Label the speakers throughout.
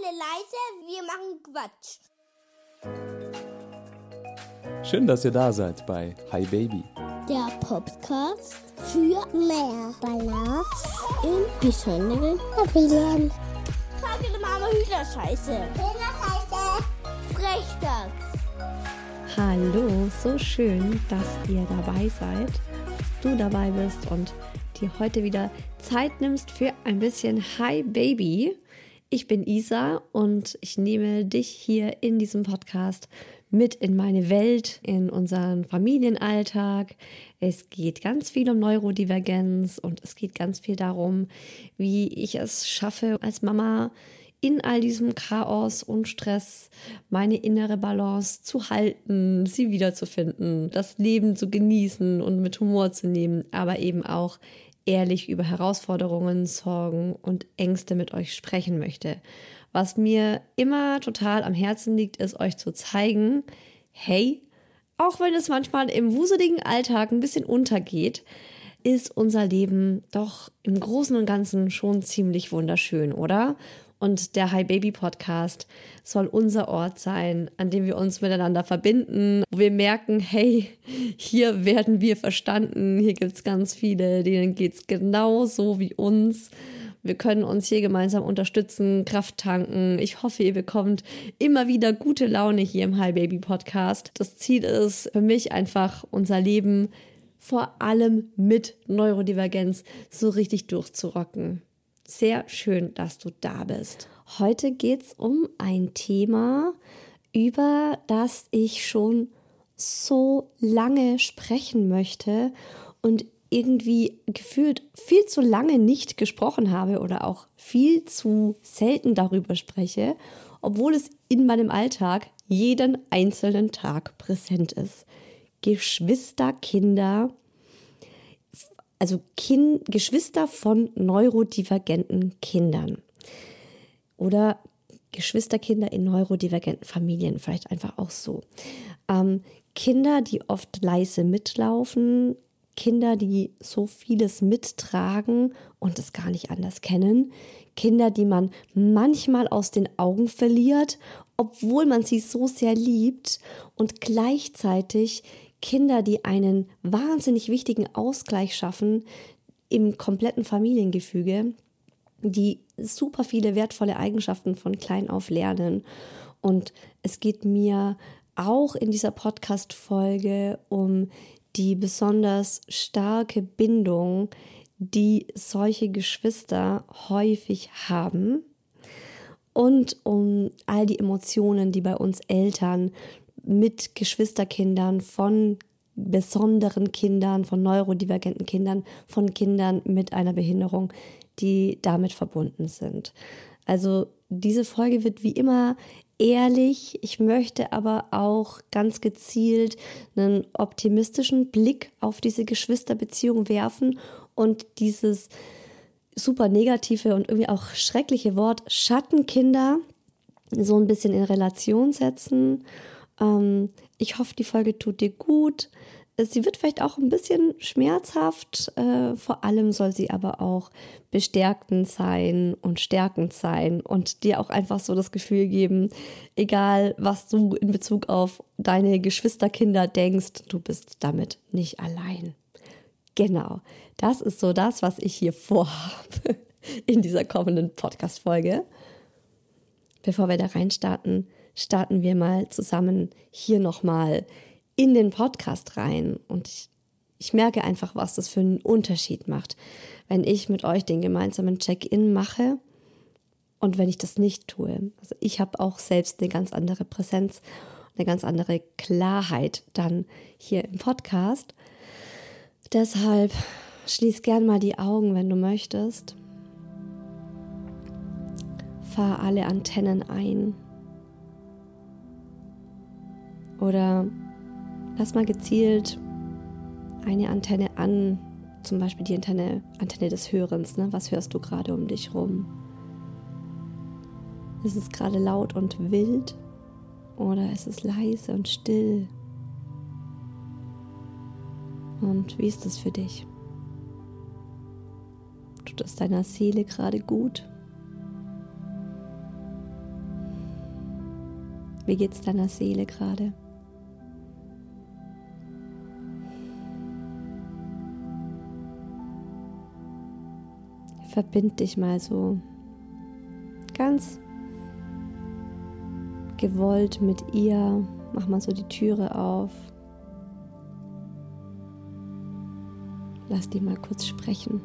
Speaker 1: alle leise, wir machen Quatsch.
Speaker 2: Schön, dass ihr da seid bei Hi Baby.
Speaker 1: Der Podcast für mehr Balance im besonderen Familien. Sag der Mama Hühnerscheiße. Hühnerscheiße. Frechdachs.
Speaker 3: Hallo, so schön, dass ihr dabei seid, dass du dabei bist und dir heute wieder Zeit nimmst für ein bisschen Hi Baby. Ich bin Isa und ich nehme dich hier in diesem Podcast mit in meine Welt, in unseren Familienalltag. Es geht ganz viel um Neurodivergenz und es geht ganz viel darum, wie ich es schaffe, als Mama in all diesem Chaos und Stress meine innere Balance zu halten, sie wiederzufinden, das Leben zu genießen und mit Humor zu nehmen, aber eben auch ehrlich über Herausforderungen, Sorgen und Ängste mit euch sprechen möchte. Was mir immer total am Herzen liegt, ist euch zu zeigen, hey, auch wenn es manchmal im wuseligen Alltag ein bisschen untergeht, ist unser Leben doch im Großen und Ganzen schon ziemlich wunderschön, oder? Und der Hi Baby Podcast soll unser Ort sein, an dem wir uns miteinander verbinden, wo wir merken, hey, hier werden wir verstanden, hier gibt es ganz viele, denen geht es genauso wie uns. Wir können uns hier gemeinsam unterstützen, Kraft tanken. Ich hoffe, ihr bekommt immer wieder gute Laune hier im Hi Baby Podcast. Das Ziel ist für mich einfach, unser Leben vor allem mit Neurodivergenz so richtig durchzurocken. Sehr schön, dass du da bist. Heute geht es um ein Thema, über das ich schon so lange sprechen möchte und irgendwie gefühlt viel zu lange nicht gesprochen habe oder auch viel zu selten darüber spreche, obwohl es in meinem Alltag jeden einzelnen Tag präsent ist. Geschwisterkinder, also Geschwister von neurodivergenten Kindern oder Geschwisterkinder in neurodivergenten Familien, vielleicht einfach auch so. Kinder, die oft leise mitlaufen, Kinder, die so vieles mittragen und es gar nicht anders kennen, Kinder, die man manchmal aus den Augen verliert, obwohl man sie so sehr liebt, und gleichzeitig Kinder, die einen wahnsinnig wichtigen Ausgleich schaffen im kompletten Familiengefüge, die super viele wertvolle Eigenschaften von klein auf lernen. Und es geht mir auch in dieser Podcast-Folge um die besonders starke Bindung, die solche Geschwister häufig haben, und um all die Emotionen, die bei uns Eltern mit Geschwisterkindern von besonderen Kindern, von neurodivergenten Kindern, von Kindern mit einer Behinderung, die damit verbunden sind. Also diese Folge wird wie immer ehrlich. Ich möchte aber auch ganz gezielt einen optimistischen Blick auf diese Geschwisterbeziehung werfen und dieses super negative und irgendwie auch schreckliche Wort Schattenkinder so ein bisschen in Relation setzen. Ich hoffe, die Folge tut dir gut. Sie wird vielleicht auch ein bisschen schmerzhaft, vor allem soll sie aber auch bestärkend sein und stärkend sein und dir auch einfach so das Gefühl geben, egal was du in Bezug auf deine Geschwisterkinder denkst, du bist damit nicht allein. Genau, das ist so das, was ich hier vorhabe in dieser kommenden Podcast-Folge. Bevor wir da reinstarten, starten wir mal zusammen hier nochmal in den Podcast rein. Und ich merke einfach, was das für einen Unterschied macht, wenn ich mit euch den gemeinsamen Check-in mache und wenn ich das nicht tue. Also ich habe auch selbst eine ganz andere Präsenz, eine ganz andere Klarheit dann hier im Podcast. Deshalb schließ gern mal die Augen, wenn du möchtest. Fahr alle Antennen ein. Oder lass mal gezielt eine Antenne an, zum Beispiel die Antenne des Hörens. Ne? Was hörst du gerade um dich rum? Ist es gerade laut und wild oder ist es leise und still? Und wie ist es für dich? Tut es deiner Seele gerade gut? Wie geht's deiner Seele gerade? Verbind dich mal so ganz gewollt mit ihr. Mach mal so die Türe auf. Lass die mal kurz sprechen.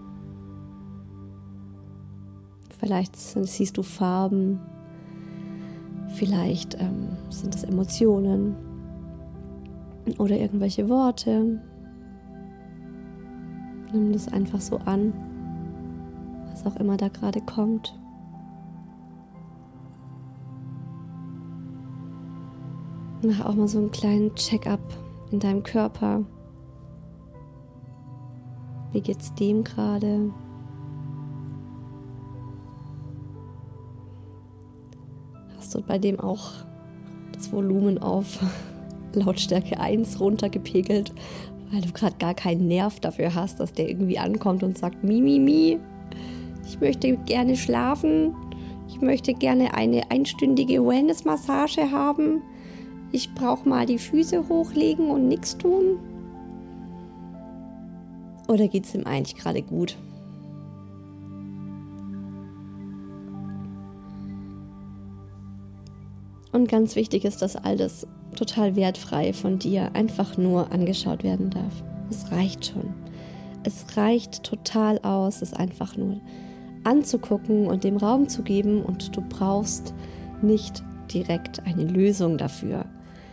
Speaker 3: Vielleicht siehst du Farben. Vielleicht sind es Emotionen oder irgendwelche Worte. Nimm das einfach so an, was auch immer da gerade kommt. Mach auch mal so einen kleinen Check-up in deinem Körper. Wie geht's dem gerade? Hast du bei dem auch das Volumen auf Lautstärke 1 runtergepegelt, weil du gerade gar keinen Nerv dafür hast, dass der irgendwie ankommt und sagt, mi, ich möchte gerne schlafen, ich möchte gerne eine einstündige Wellness-Massage haben, ich brauche mal die Füße hochlegen und nichts tun? Oder geht es ihm eigentlich gerade gut? Und ganz wichtig ist, dass all das total wertfrei von dir einfach nur angeschaut werden darf. Es reicht schon. Es reicht total aus, es einfach nur anzugucken und dem Raum zu geben, und du brauchst nicht direkt eine Lösung dafür.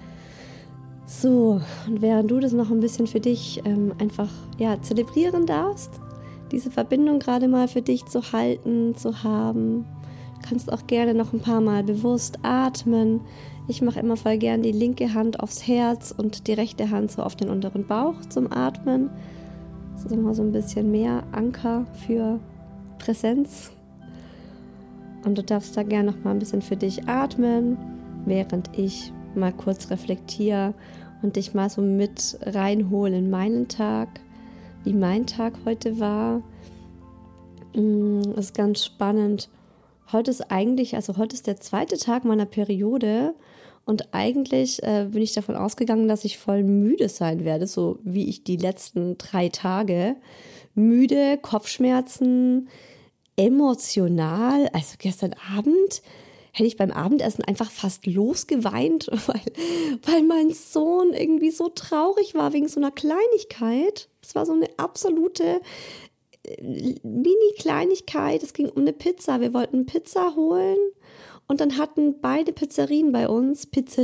Speaker 3: So, und während du das noch ein bisschen für dich einfach zelebrieren darfst, diese Verbindung gerade mal für dich zu halten, zu haben, kannst auch gerne noch ein paar Mal bewusst atmen. Ich mache immer voll gern die linke Hand aufs Herz und die rechte Hand so auf den unteren Bauch zum Atmen. Das ist immer so ein bisschen mehr Anker für Präsenz. Und du darfst da gerne noch mal ein bisschen für dich atmen, während ich mal kurz reflektiere und dich mal so mit reinhole in meinen Tag, wie mein Tag heute war. Das ist ganz spannend. Heute ist der zweite Tag meiner Periode, und eigentlich bin ich davon ausgegangen, dass ich voll müde sein werde, so wie ich die letzten 3 Tage. Müde, Kopfschmerzen, emotional. Also gestern Abend hätte ich beim Abendessen einfach fast losgeweint, weil mein Sohn irgendwie so traurig war wegen so einer Kleinigkeit. Es war so eine absolute Mini-Kleinigkeit. Es ging um eine Pizza. Wir wollten Pizza holen, und dann hatten beide Pizzerien bei uns,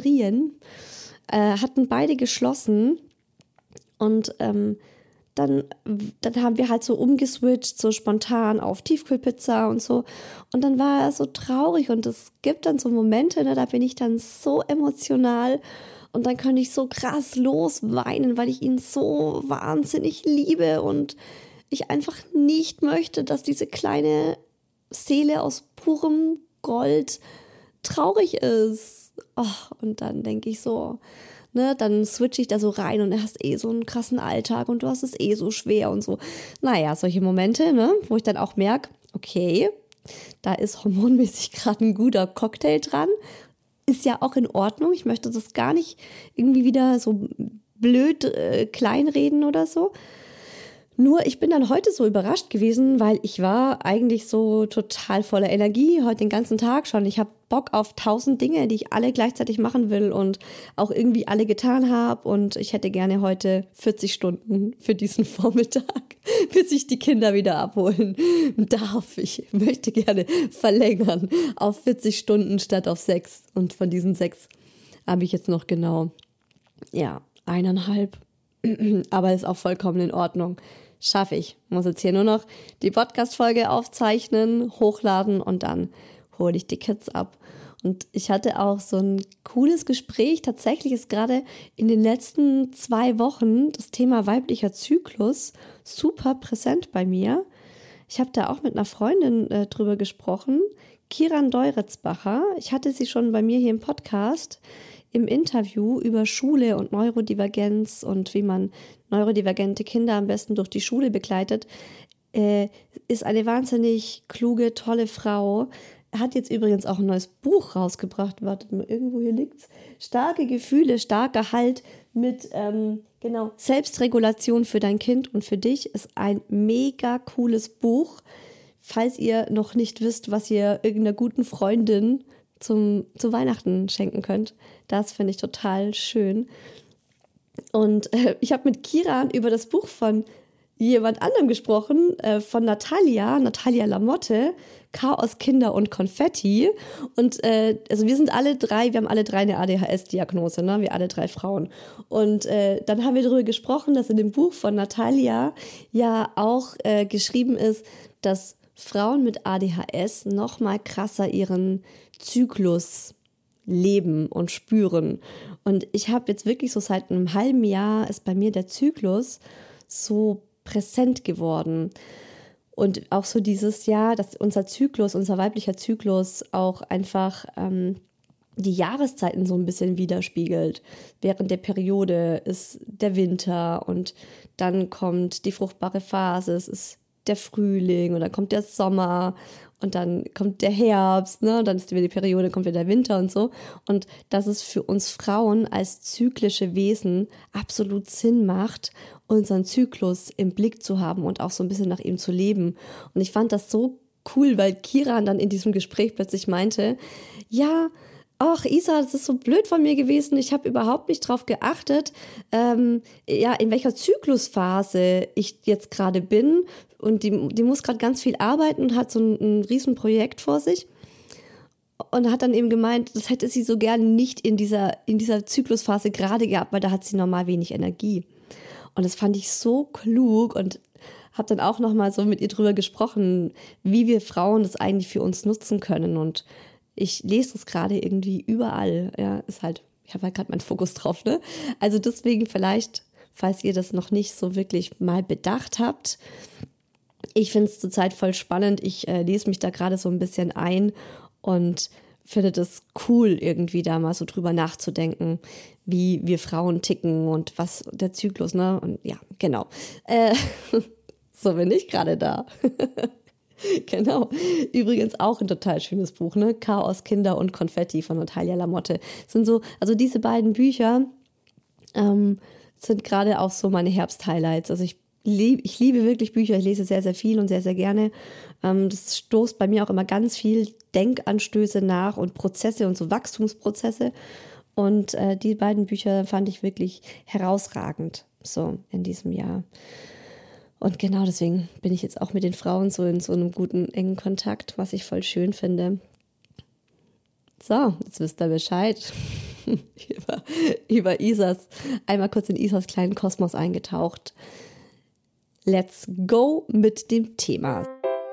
Speaker 3: hatten beide geschlossen, und dann haben wir halt so umgeswitcht, so spontan auf Tiefkühlpizza und so. Und dann war er so traurig, und es gibt dann so Momente, da bin ich dann so emotional, und dann kann ich so krass losweinen, weil ich ihn so wahnsinnig liebe und ich einfach nicht möchte, dass diese kleine Seele aus purem Gold traurig ist. Oh, und dann denke ich so, dann switche ich da so rein, und du hast so einen krassen Alltag und du hast es so schwer und so. Naja, solche Momente, wo ich dann auch merke, okay, da ist hormonmäßig gerade ein guter Cocktail dran. Ist ja auch in Ordnung. Ich möchte das gar nicht irgendwie wieder so blöd kleinreden oder so. Nur ich bin dann heute so überrascht gewesen, weil ich war eigentlich so total voller Energie heute den ganzen Tag schon. Ich habe Bock auf 1000 Dinge, die ich alle gleichzeitig machen will und auch irgendwie alle getan habe. Und ich hätte gerne heute 40 Stunden für diesen Vormittag, bis ich die Kinder wieder abholen darf. Ich möchte gerne verlängern auf 40 Stunden statt auf 6. Und von diesen 6 habe ich jetzt noch genau, 1,5. Aber ist auch vollkommen in Ordnung. Schaffe ich. Muss jetzt hier nur noch die Podcast-Folge aufzeichnen, hochladen, und dann hole ich die Kids ab. Und ich hatte auch so ein cooles Gespräch. Tatsächlich ist gerade in den letzten 2 Wochen das Thema weiblicher Zyklus super präsent bei mir. Ich habe da auch mit einer Freundin drüber gesprochen, Kiran Deuritzbacher. Ich hatte sie schon bei mir hier im Podcast im Interview über Schule und Neurodivergenz und wie man neurodivergente Kinder am besten durch die Schule begleitet. Ist eine wahnsinnig kluge, tolle Frau, hat jetzt übrigens auch ein neues Buch rausgebracht. Wartet mal, irgendwo hier liegt's. Starke Gefühle, starker Halt mit Selbstregulation für dein Kind und für dich. Ist ein mega cooles Buch. Falls ihr noch nicht wisst, was ihr irgendeiner guten Freundin zu Weihnachten schenken könnt. Das finde ich total schön. Und ich habe mit Kiran über das Buch von jemand anderem gesprochen, von Natalia Lamotte, Chaos, Kinder und Konfetti. Und also wir haben alle drei eine ADHS-Diagnose, ne? Wir alle 3 Frauen. Und dann haben wir darüber gesprochen, dass in dem Buch von Natalia ja auch geschrieben ist, dass Frauen mit ADHS noch mal krasser ihren Zyklus leben und spüren. Und ich habe jetzt wirklich so seit einem halben Jahr ist bei mir der Zyklus so präsent geworden. Und auch so dieses Jahr, dass unser weiblicher Zyklus auch einfach die Jahreszeiten so ein bisschen widerspiegelt. Während der Periode ist der Winter und dann kommt die fruchtbare Phase, es ist der Frühling und dann kommt der Sommer und dann kommt der Herbst, ne? Dann ist wieder die Periode, kommt wieder der Winter und so. Und dass es für uns Frauen als zyklische Wesen absolut Sinn macht, unseren Zyklus im Blick zu haben und auch so ein bisschen nach ihm zu leben. Und ich fand das so cool, weil Kiran dann in diesem Gespräch plötzlich meinte, ja, ach Isa, das ist so blöd von mir gewesen, ich habe überhaupt nicht drauf geachtet, in welcher Zyklusphase ich jetzt gerade bin und die muss gerade ganz viel arbeiten und hat so ein Riesenprojekt vor sich und hat dann eben gemeint, das hätte sie so gerne nicht in dieser Zyklusphase gerade gehabt, weil da hat sie normal wenig Energie. Und das fand ich so klug und habe dann auch nochmal so mit ihr drüber gesprochen, wie wir Frauen das eigentlich für uns nutzen können. Und ich lese das gerade irgendwie überall. Ja, ist halt, ich habe halt gerade meinen Fokus drauf, ne? Also deswegen vielleicht, falls ihr das noch nicht so wirklich mal bedacht habt. Ich finde es zurzeit voll spannend. Ich lese mich da gerade so ein bisschen ein und finde das cool, irgendwie da mal so drüber nachzudenken, wie wir Frauen ticken und was der Zyklus, ne? Und ja, genau. So bin ich gerade da. Genau. Übrigens auch ein total schönes Buch, ne? Chaos, Kinder und Konfetti von Natalia Lamotte. Sind so, also diese beiden Bücher sind gerade auch so meine Herbst-Highlights. Also ich liebe wirklich Bücher, ich lese sehr, sehr viel und sehr, sehr gerne. Das stoßt bei mir auch immer ganz viel Denkanstöße nach und Prozesse und so Wachstumsprozesse. Und die beiden Bücher fand ich wirklich herausragend so in diesem Jahr. Und genau deswegen bin ich jetzt auch mit den Frauen so in so einem guten, engen Kontakt, was ich voll schön finde. So, jetzt wisst ihr Bescheid. über Isas, einmal kurz in Isas kleinen Kosmos eingetaucht. Let's go mit dem Thema.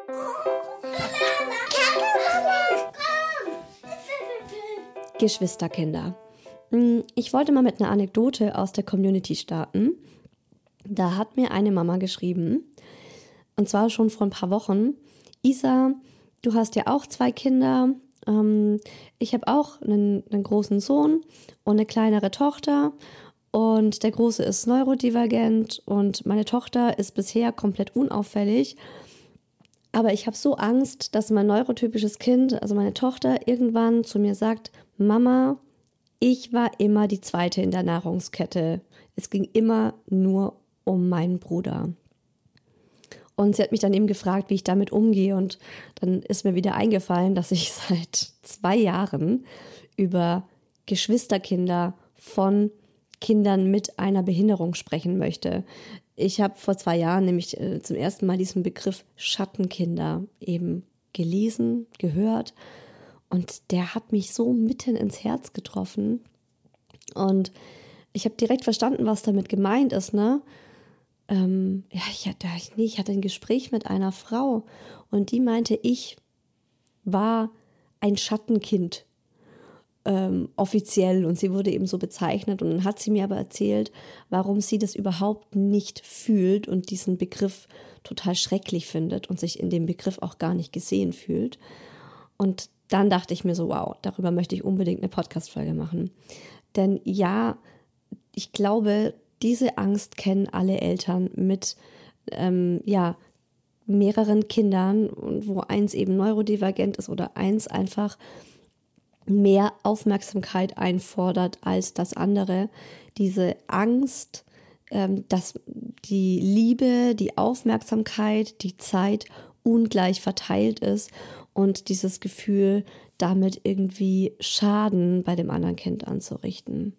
Speaker 3: Geschwisterkinder. Ich wollte mal mit einer Anekdote aus der Community starten. Da hat mir eine Mama geschrieben, und zwar schon vor ein paar Wochen: Isa, du hast ja auch 2 Kinder. Ich habe auch einen großen Sohn und eine kleinere Tochter. Und der Große ist neurodivergent und meine Tochter ist bisher komplett unauffällig. Aber ich habe so Angst, dass mein neurotypisches Kind, also meine Tochter, irgendwann zu mir sagt: Mama, ich war immer die Zweite in der Nahrungskette. Es ging immer nur um meinen Bruder. Und sie hat mich dann eben gefragt, wie ich damit umgehe. Und dann ist mir wieder eingefallen, dass ich seit 2 Jahren über Geschwisterkinder von Kindern mit einer Behinderung sprechen möchte. Ich habe vor 2 Jahren nämlich zum ersten Mal diesen Begriff Schattenkinder eben gelesen, gehört. Und der hat mich so mitten ins Herz getroffen. Und ich habe direkt verstanden, was damit gemeint ist, ne? Ich hatte ein Gespräch mit einer Frau und die meinte, ich war ein Schattenkind, offiziell, und sie wurde eben so bezeichnet. Und dann hat sie mir aber erzählt, warum sie das überhaupt nicht fühlt und diesen Begriff total schrecklich findet und sich in dem Begriff auch gar nicht gesehen fühlt. Und dann dachte ich mir so, wow, darüber möchte ich unbedingt eine Podcast-Folge machen. Denn ja, ich glaube, diese Angst kennen alle Eltern mit mehreren Kindern und wo eins eben neurodivergent ist oder eins einfach mehr Aufmerksamkeit einfordert als das andere, diese Angst, dass die Liebe, die Aufmerksamkeit, die Zeit ungleich verteilt ist und dieses Gefühl, damit irgendwie Schaden bei dem anderen Kind anzurichten.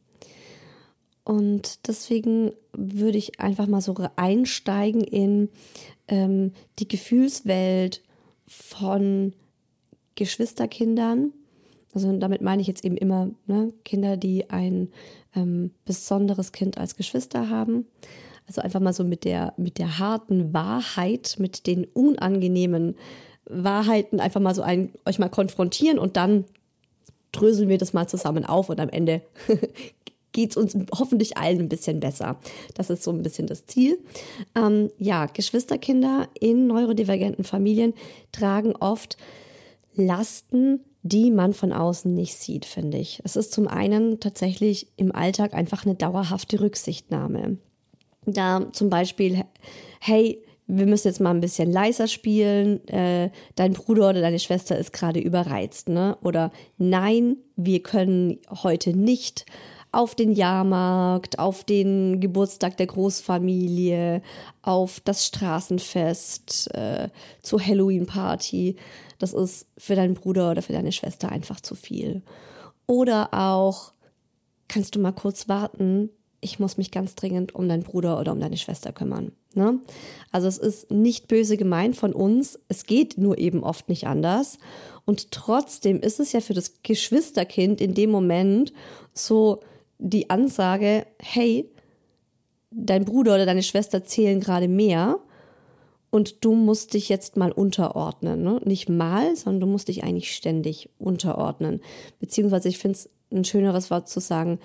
Speaker 3: Und deswegen würde ich einfach mal so einsteigen in die Gefühlswelt von Geschwisterkindern. Also damit meine ich jetzt eben immer Kinder, die ein besonderes Kind als Geschwister haben. Also einfach mal so mit der harten Wahrheit, mit den unangenehmen Wahrheiten einfach mal so euch mal konfrontieren und dann dröseln wir das mal zusammen auf und am Ende geht es uns hoffentlich allen ein bisschen besser. Das ist so ein bisschen das Ziel. Geschwisterkinder in neurodivergenten Familien tragen oft Lasten, die man von außen nicht sieht, finde ich. Es ist zum einen tatsächlich im Alltag einfach eine dauerhafte Rücksichtnahme. Da zum Beispiel, hey, wir müssen jetzt mal ein bisschen leiser spielen, dein Bruder oder deine Schwester ist gerade überreizt, ne? Oder nein, wir können heute nicht auf den Jahrmarkt, auf den Geburtstag der Großfamilie, auf das Straßenfest, zur Halloween-Party. Das ist für deinen Bruder oder für deine Schwester einfach zu viel. Oder auch, kannst du mal kurz warten? Ich muss mich ganz dringend um deinen Bruder oder um deine Schwester kümmern. Ne? Also es ist nicht böse gemeint von uns, es geht nur eben oft nicht anders. Und trotzdem ist es ja für das Geschwisterkind in dem Moment so die Ansage, hey, dein Bruder oder deine Schwester zählen gerade mehr und du musst dich jetzt mal unterordnen. Ne? Nicht mal, sondern du musst dich eigentlich ständig unterordnen. Beziehungsweise ich finde es ein schöneres Wort zu sagen,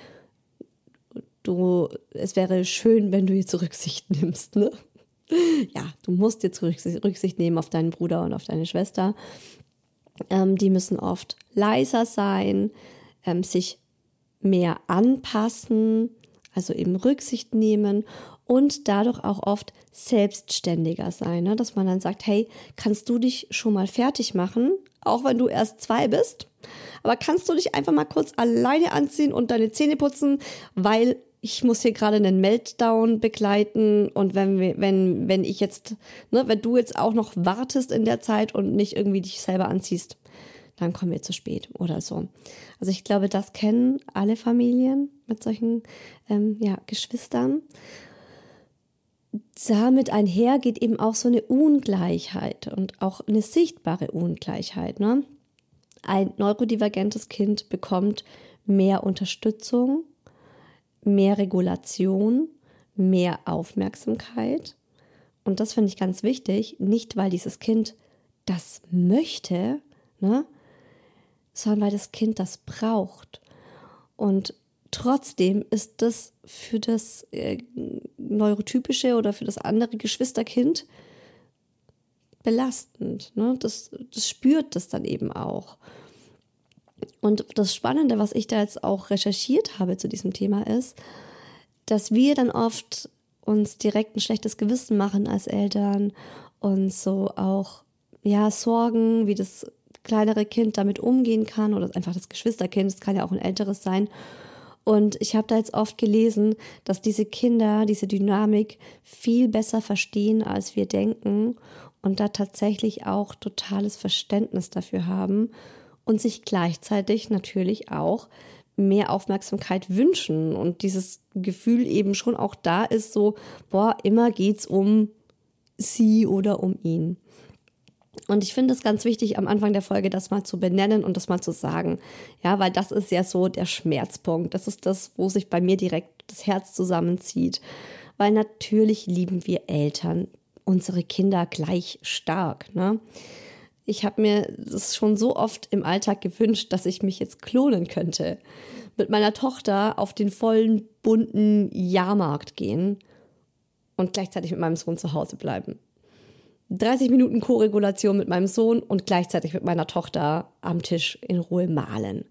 Speaker 3: es wäre schön, wenn du jetzt Rücksicht nimmst. Ne? Ja, du musst jetzt Rücksicht nehmen auf deinen Bruder und auf deine Schwester. Die müssen oft leiser sein, sich mehr anpassen, also eben Rücksicht nehmen und dadurch auch oft selbstständiger sein, ne? Dass man dann sagt, hey, kannst du dich schon mal fertig machen, auch wenn du erst 2 bist, aber kannst du dich einfach mal kurz alleine anziehen und deine Zähne putzen, weil ich muss hier gerade einen Meltdown begleiten und wenn ich jetzt, ne, wenn du jetzt auch noch wartest in der Zeit und nicht irgendwie dich selber anziehst, dann kommen wir zu spät oder so. Also ich glaube, das kennen alle Familien mit solchen Geschwistern. Damit einher geht eben auch so eine Ungleichheit und auch eine sichtbare Ungleichheit. Ne? Ein neurodivergentes Kind bekommt mehr Unterstützung, mehr Regulation, mehr Aufmerksamkeit. Und das finde ich ganz wichtig, nicht weil dieses Kind das möchte, ne? Sondern weil das Kind das braucht. Und trotzdem ist das für das neurotypische oder für das andere Geschwisterkind belastend. Ne? Das spürt das dann eben auch. Und das Spannende, was ich da jetzt auch recherchiert habe zu diesem Thema ist, dass wir dann oft uns direkt ein schlechtes Gewissen machen als Eltern und so auch Sorgen, wie das kleinere Kind damit umgehen kann oder einfach das Geschwisterkind, es kann ja auch ein älteres sein. Und ich habe da jetzt oft gelesen, dass diese Kinder diese Dynamik viel besser verstehen, als wir denken und da tatsächlich auch totales Verständnis dafür haben und sich gleichzeitig natürlich auch mehr Aufmerksamkeit wünschen und dieses Gefühl eben schon auch da ist, so, immer geht's um sie oder um ihn. Und ich finde es ganz wichtig, am Anfang der Folge das mal zu benennen und das mal zu sagen. Ja, weil das ist ja so der Schmerzpunkt. Das ist das, wo sich bei mir direkt das Herz zusammenzieht. Weil natürlich lieben wir Eltern unsere Kinder gleich stark. Ne? Ich habe mir das schon so oft im Alltag gewünscht, dass ich mich jetzt klonen könnte. Mit meiner Tochter auf den vollen, bunten Jahrmarkt gehen und gleichzeitig mit meinem Sohn zu Hause bleiben. 30 Minuten Koregulation mit meinem Sohn und gleichzeitig mit meiner Tochter am Tisch in Ruhe malen.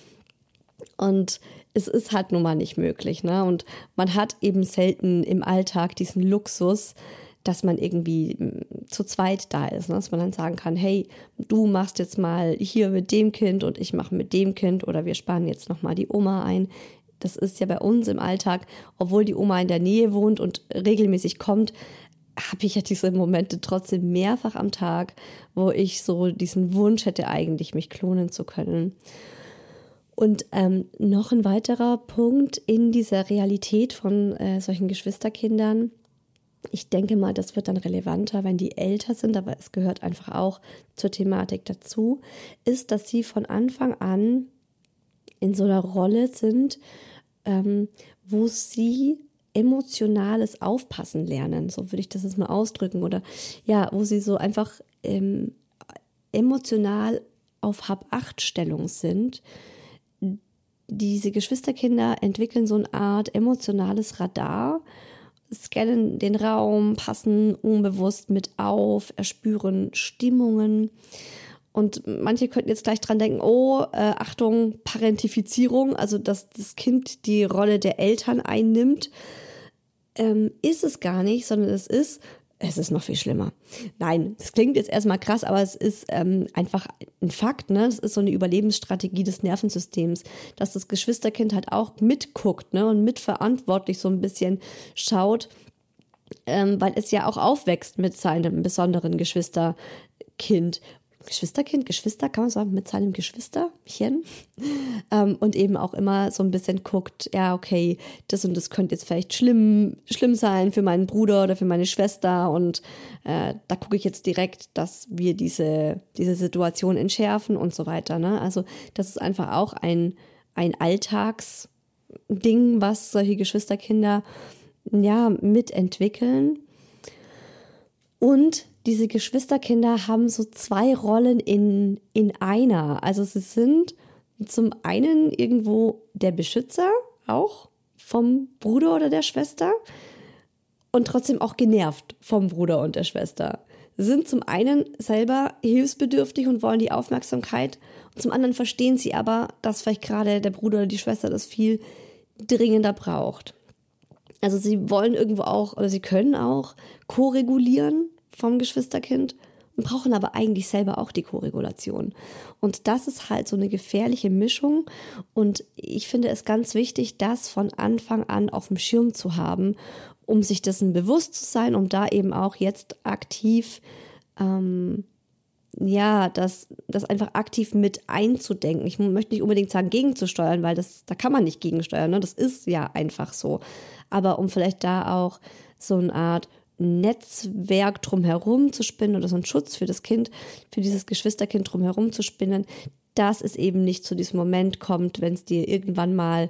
Speaker 3: Und es ist halt nun mal nicht möglich, ne? Und man hat eben selten im Alltag diesen Luxus, dass man irgendwie zu zweit da ist, ne? Dass man dann sagen kann, hey, du machst jetzt mal hier mit dem Kind und ich mache mit dem Kind oder wir spannen jetzt nochmal die Oma ein. Das ist ja bei uns im Alltag, obwohl die Oma in der Nähe wohnt und regelmäßig kommt, habe ich ja diese Momente trotzdem mehrfach am Tag, wo ich so diesen Wunsch hätte, eigentlich mich klonen zu können. Und noch ein weiterer Punkt in dieser Realität von solchen Geschwisterkindern, ich denke mal, das wird dann relevanter, wenn die älter sind, aber es gehört einfach auch zur Thematik dazu, ist, dass sie von Anfang an in so einer Rolle sind, wo sie emotionales Aufpassen lernen, so würde ich das jetzt mal ausdrücken, oder ja, wo sie so einfach emotional auf Hab-Acht-Stellung sind. Diese Geschwisterkinder entwickeln so eine Art emotionales Radar, scannen den Raum, passen unbewusst mit auf, erspüren Stimmungen. Und manche könnten jetzt gleich dran denken, Achtung, Parentifizierung, also dass das Kind die Rolle der Eltern einnimmt. Ist es gar nicht, sondern es ist noch viel schlimmer. Nein, das klingt jetzt erstmal krass, aber es ist einfach ein Fakt, ne? Das ist so eine Überlebensstrategie des Nervensystems, dass das Geschwisterkind halt auch mitguckt, ne? Und mitverantwortlich so ein bisschen schaut, weil es ja auch aufwächst mit seinem besonderen Geschwister, kann man sagen, mit seinem Geschwisterchen und eben auch immer so ein bisschen guckt, ja, okay, das und das könnte jetzt vielleicht schlimm sein für meinen Bruder oder für meine Schwester und da gucke ich jetzt direkt, dass wir diese Situation entschärfen und so weiter, ne? Also das ist einfach auch ein Alltagsding, was solche Geschwisterkinder ja mitentwickeln. Und diese Geschwisterkinder haben so 2 Rollen in einer. Also sie sind zum einen irgendwo der Beschützer auch vom Bruder oder der Schwester und trotzdem auch genervt vom Bruder und der Schwester. Sie sind zum einen selber hilfsbedürftig und wollen die Aufmerksamkeit und zum anderen verstehen sie aber, dass vielleicht gerade der Bruder oder die Schwester das viel dringender braucht. Also sie wollen irgendwo auch oder sie können auch koregulieren vom Geschwisterkind und brauchen aber eigentlich selber auch die Koregulation. Und das ist halt so eine gefährliche Mischung und ich finde es ganz wichtig, das von Anfang an auf dem Schirm zu haben, um sich dessen bewusst zu sein, um da eben auch jetzt aktiv das einfach aktiv mit einzudenken. Ich möchte nicht unbedingt sagen, gegenzusteuern, weil da kann man nicht gegensteuern, ne? Das ist ja einfach so. Aber um vielleicht da auch so eine Art Netzwerk drumherum zu spinnen oder so einen Schutz für das Kind, für dieses Geschwisterkind drumherum zu spinnen, dass es eben nicht zu diesem Moment kommt, wenn es dir irgendwann mal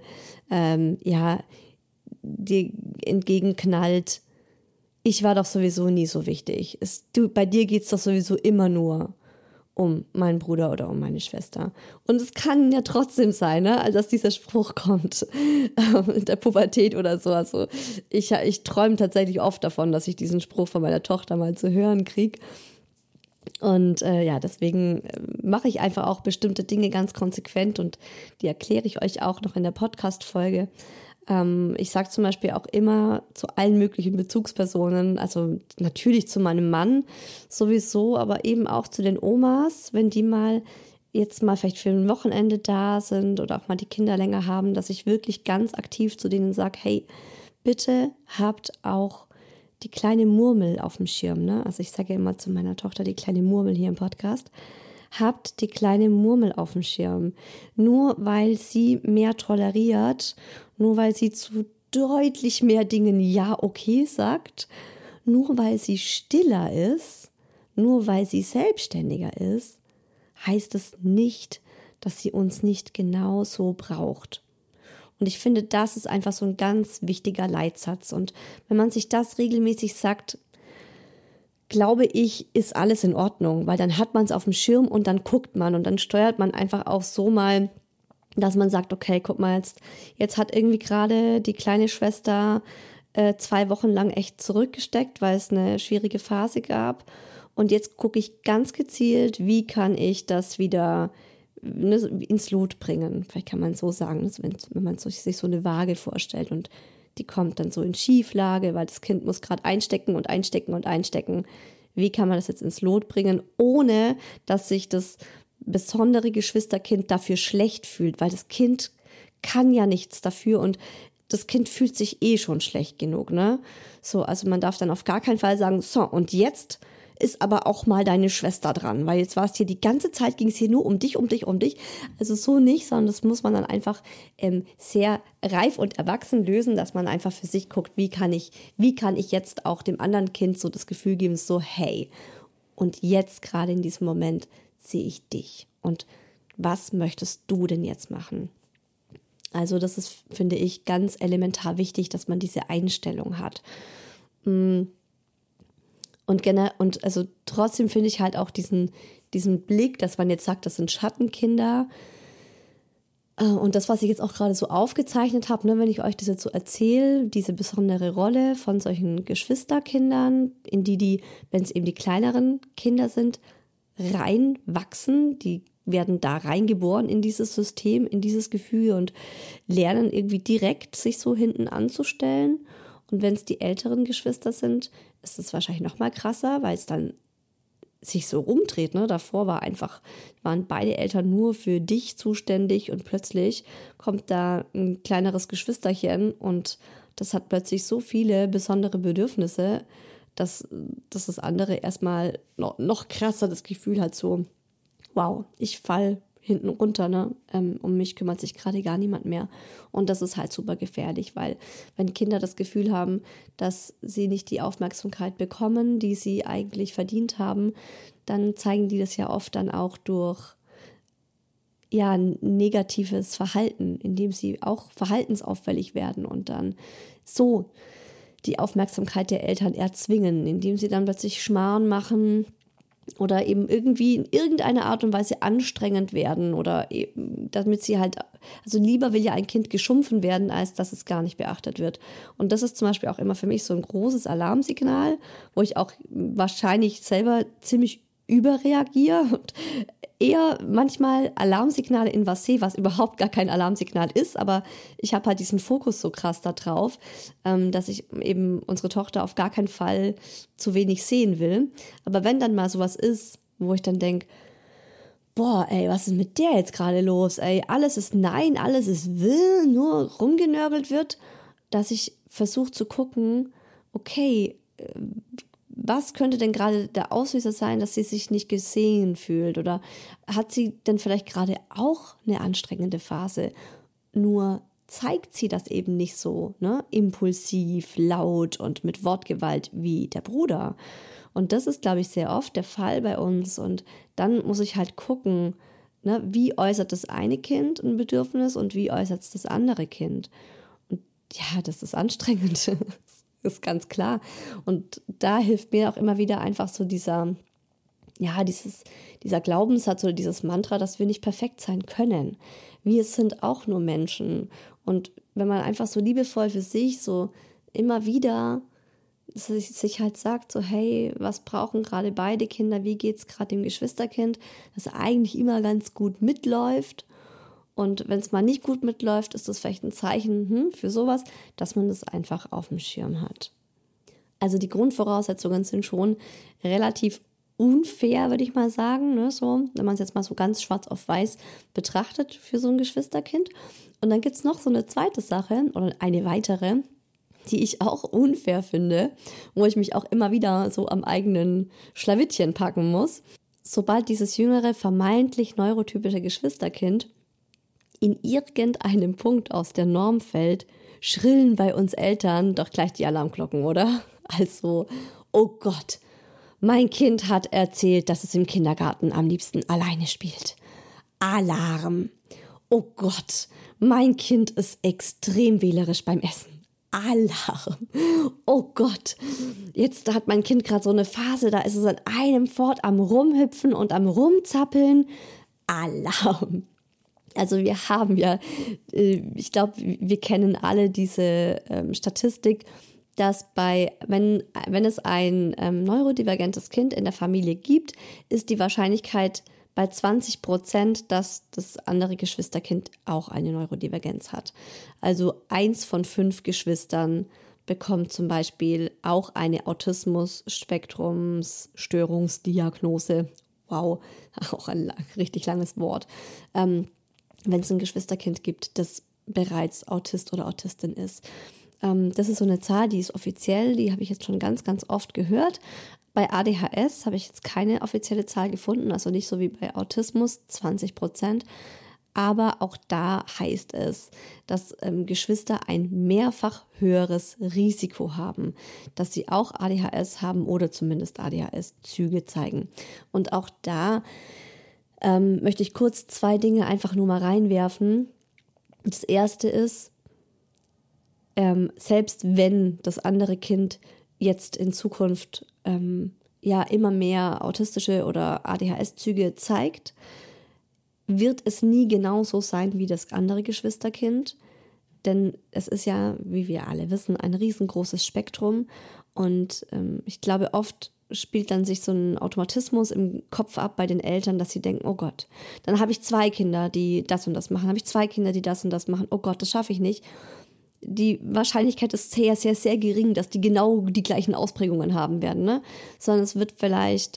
Speaker 3: dir entgegenknallt, ich war doch sowieso nie so wichtig. Bei dir geht es doch sowieso immer nur um meinen Bruder oder um meine Schwester. Und es kann ja trotzdem sein, ne, dass dieser Spruch kommt in der Pubertät oder so. Also ich träume tatsächlich oft davon, dass ich diesen Spruch von meiner Tochter mal zu hören kriege. Und deswegen mache ich einfach auch bestimmte Dinge ganz konsequent und die erkläre ich euch auch noch in der Podcast-Folge. Ich sage zum Beispiel auch immer zu allen möglichen Bezugspersonen, also natürlich zu meinem Mann sowieso, aber eben auch zu den Omas, wenn die jetzt mal vielleicht für ein Wochenende da sind oder auch mal die Kinder länger haben, dass ich wirklich ganz aktiv zu denen sage, hey, bitte habt auch die kleine Murmel auf dem Schirm, ne? Also ich sage ja immer zu meiner Tochter die kleine Murmel hier im Podcast. Habt die kleine Murmel auf dem Schirm. Nur weil sie mehr toleriert, nur weil sie zu deutlich mehr Dingen ja okay sagt, nur weil sie stiller ist, nur weil sie selbstständiger ist, heißt es nicht, dass sie uns nicht genauso braucht. Und ich finde, das ist einfach so ein ganz wichtiger Leitsatz. Und wenn man sich das regelmäßig sagt, glaube ich, ist alles in Ordnung, weil dann hat man es auf dem Schirm und dann guckt man und dann steuert man einfach auch so mal, dass man sagt, okay, guck mal, jetzt hat irgendwie gerade die kleine Schwester 2 Wochen lang echt zurückgesteckt, weil es eine schwierige Phase gab und jetzt gucke ich ganz gezielt, wie kann ich das wieder ins Lot bringen. Vielleicht kann man es so sagen, wenn man sich so eine Waage vorstellt und die kommt dann so in Schieflage, weil das Kind muss gerade einstecken und einstecken und einstecken. Wie kann man das jetzt ins Lot bringen, ohne dass sich das besondere Geschwisterkind dafür schlecht fühlt, weil das Kind kann ja nichts dafür und das Kind fühlt sich schon schlecht genug, ne? So, also man darf dann auf gar keinen Fall sagen, so, und jetzt ist aber auch mal deine Schwester dran, weil jetzt war es hier die ganze Zeit, ging es hier nur um dich. Also so nicht, sondern das muss man dann einfach sehr reif und erwachsen lösen, dass man einfach für sich guckt, wie kann ich jetzt auch dem anderen Kind so das Gefühl geben, so hey, und jetzt gerade in diesem Moment sehe ich dich und was möchtest du denn jetzt machen? Also das ist, finde ich, ganz elementar wichtig, dass man diese Einstellung hat. Und also trotzdem finde ich halt auch diesen Blick, dass man jetzt sagt, das sind Schattenkinder. Und das, was ich jetzt auch gerade so aufgezeichnet habe, ne, wenn ich euch das jetzt so erzähle, diese besondere Rolle von solchen Geschwisterkindern, in die, wenn es eben die kleineren Kinder sind, reinwachsen, die werden da reingeboren in dieses System, in dieses Gefühl und lernen irgendwie direkt sich so hinten anzustellen. Und wenn es die älteren Geschwister sind, ist es wahrscheinlich noch mal krasser, weil es dann sich so umdreht. Ne? Davor waren beide Eltern nur für dich zuständig und plötzlich kommt da ein kleineres Geschwisterchen und das hat plötzlich so viele besondere Bedürfnisse, dass das andere erstmal noch krasser das Gefühl hat, so wow, ich fall hinten runter, ne? Um mich kümmert sich gerade gar niemand mehr. Und das ist halt super gefährlich, weil wenn Kinder das Gefühl haben, dass sie nicht die Aufmerksamkeit bekommen, die sie eigentlich verdient haben, dann zeigen die das ja oft dann auch durch negatives Verhalten, indem sie auch verhaltensauffällig werden und dann so die Aufmerksamkeit der Eltern erzwingen, indem sie dann plötzlich Schmarrn machen, oder eben irgendwie in irgendeiner Art und Weise anstrengend werden oder eben, damit sie halt, also lieber will ja ein Kind geschumpfen werden, als dass es gar nicht beachtet wird. Und das ist zum Beispiel auch immer für mich so ein großes Alarmsignal, wo ich auch wahrscheinlich selber ziemlich überreagiere und eher manchmal Alarmsignale in was sehe, was überhaupt gar kein Alarmsignal ist, aber ich habe halt diesen Fokus so krass da drauf, dass ich eben unsere Tochter auf gar keinen Fall zu wenig sehen will. Aber wenn dann mal sowas ist, wo ich dann denke, boah, ey, was ist mit der jetzt gerade los? Ey, alles ist nein, alles ist will, nur rumgenörgelt wird, dass ich versuche zu gucken, okay, was könnte denn gerade der Auslöser sein, dass sie sich nicht gesehen fühlt? Oder hat sie denn vielleicht gerade auch eine anstrengende Phase? Nur zeigt sie das eben nicht so, ne? Impulsiv, laut und mit Wortgewalt wie der Bruder. Und das ist, glaube ich, sehr oft der Fall bei uns. Und dann muss ich halt gucken, ne, wie äußert das eine Kind ein Bedürfnis und wie äußert es das andere Kind. Und ja, das ist anstrengend. Ist ganz klar. Und da hilft mir auch immer wieder einfach so dieser Glaubenssatz oder dieses Mantra, dass wir nicht perfekt sein können. Wir sind auch nur Menschen. Und wenn man einfach so liebevoll für sich so immer wieder sich halt sagt, so hey, was brauchen gerade beide Kinder, wie geht's gerade dem Geschwisterkind, das eigentlich immer ganz gut mitläuft. Und wenn es mal nicht gut mitläuft, ist das vielleicht ein Zeichen für sowas, dass man das einfach auf dem Schirm hat. Also die Grundvoraussetzungen sind schon relativ unfair, würde ich mal sagen, ne? So, wenn man es jetzt mal so ganz schwarz auf weiß betrachtet für so ein Geschwisterkind. Und dann gibt es noch so eine zweite Sache oder eine weitere, die ich auch unfair finde, wo ich mich auch immer wieder so am eigenen Schlawittchen packen muss. Sobald dieses jüngere, vermeintlich neurotypische Geschwisterkind in irgendeinem Punkt aus der Norm fällt, schrillen bei uns Eltern doch gleich die Alarmglocken, oder? Also, oh Gott, mein Kind hat erzählt, dass es im Kindergarten am liebsten alleine spielt. Alarm. Oh Gott, mein Kind ist extrem wählerisch beim Essen. Alarm. Oh Gott, jetzt hat mein Kind gerade so eine Phase, da ist es an einem fort am Rumhüpfen und am Rumzappeln. Alarm. Also wir haben ja, ich glaube, wir kennen alle diese Statistik, dass wenn es ein neurodivergentes Kind in der Familie gibt, ist die Wahrscheinlichkeit bei 20%, dass das andere Geschwisterkind auch eine Neurodivergenz hat. Also 1 von 5 Geschwistern bekommt zum Beispiel auch eine Autismus-Spektrums-Störungsdiagnose. Wow, auch ein richtig langes Wort. Wenn es ein Geschwisterkind gibt, das bereits Autist oder Autistin ist. Das ist so eine Zahl, die ist offiziell, die habe ich jetzt schon ganz, ganz oft gehört. Bei ADHS habe ich jetzt keine offizielle Zahl gefunden, also nicht so wie bei Autismus, 20%. Aber auch da heißt es, dass Geschwister ein mehrfach höheres Risiko haben, dass sie auch ADHS haben oder zumindest ADHS-Züge zeigen. Und auch da möchte ich kurz 2 Dinge einfach nur mal reinwerfen. Das erste ist, selbst wenn das andere Kind jetzt in Zukunft immer mehr autistische oder ADHS-Züge zeigt, wird es nie genauso sein wie das andere Geschwisterkind. Denn es ist ja, wie wir alle wissen, ein riesengroßes Spektrum. Und ich glaube, oft spielt dann sich so ein Automatismus im Kopf ab bei den Eltern, dass sie denken, oh Gott, dann habe ich 2 Kinder, die das und das machen, habe ich 2 Kinder, die das und das machen, oh Gott, das schaffe ich nicht. Die Wahrscheinlichkeit ist sehr, sehr, sehr gering, dass die genau die gleichen Ausprägungen haben werden, ne? Sondern es wird vielleicht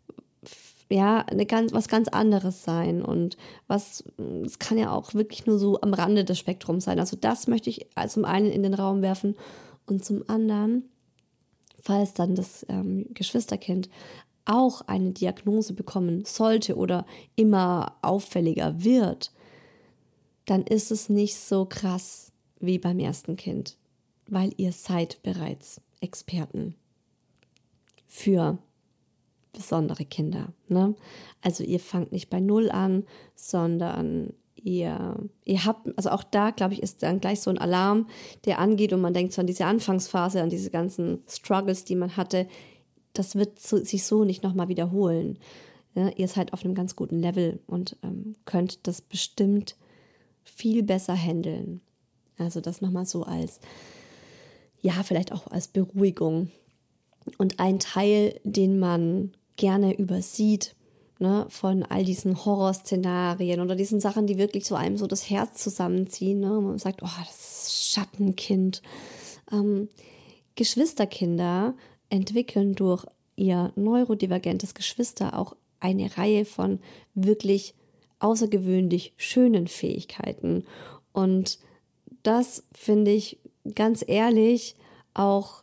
Speaker 3: was ganz anderes sein und es kann ja auch wirklich nur so am Rande des Spektrums sein. Also das möchte ich zum einen in den Raum werfen und zum anderen, falls dann das Geschwisterkind auch eine Diagnose bekommen sollte oder immer auffälliger wird, dann ist es nicht so krass wie beim ersten Kind, weil ihr seid bereits Experten für besondere Kinder. Ne? Also ihr fangt nicht bei 0 an, sondern ihr habt, also auch da, glaube ich, ist dann gleich so ein Alarm, der angeht und man denkt so an diese Anfangsphase, an diese ganzen Struggles, die man hatte. Das wird sich so nicht nochmal wiederholen. Ja, ihr seid auf einem ganz guten Level und könnt das bestimmt viel besser handeln. Also das nochmal so als, vielleicht auch als Beruhigung. Und ein Teil, den man gerne übersieht, ne, von all diesen Horrorszenarien oder diesen Sachen, die wirklich so einem so das Herz zusammenziehen. Ne? Man sagt, oh, das Schattenkind. Geschwisterkinder entwickeln durch ihr neurodivergentes Geschwister auch eine Reihe von wirklich außergewöhnlich schönen Fähigkeiten. Und das finde ich ganz ehrlich auch,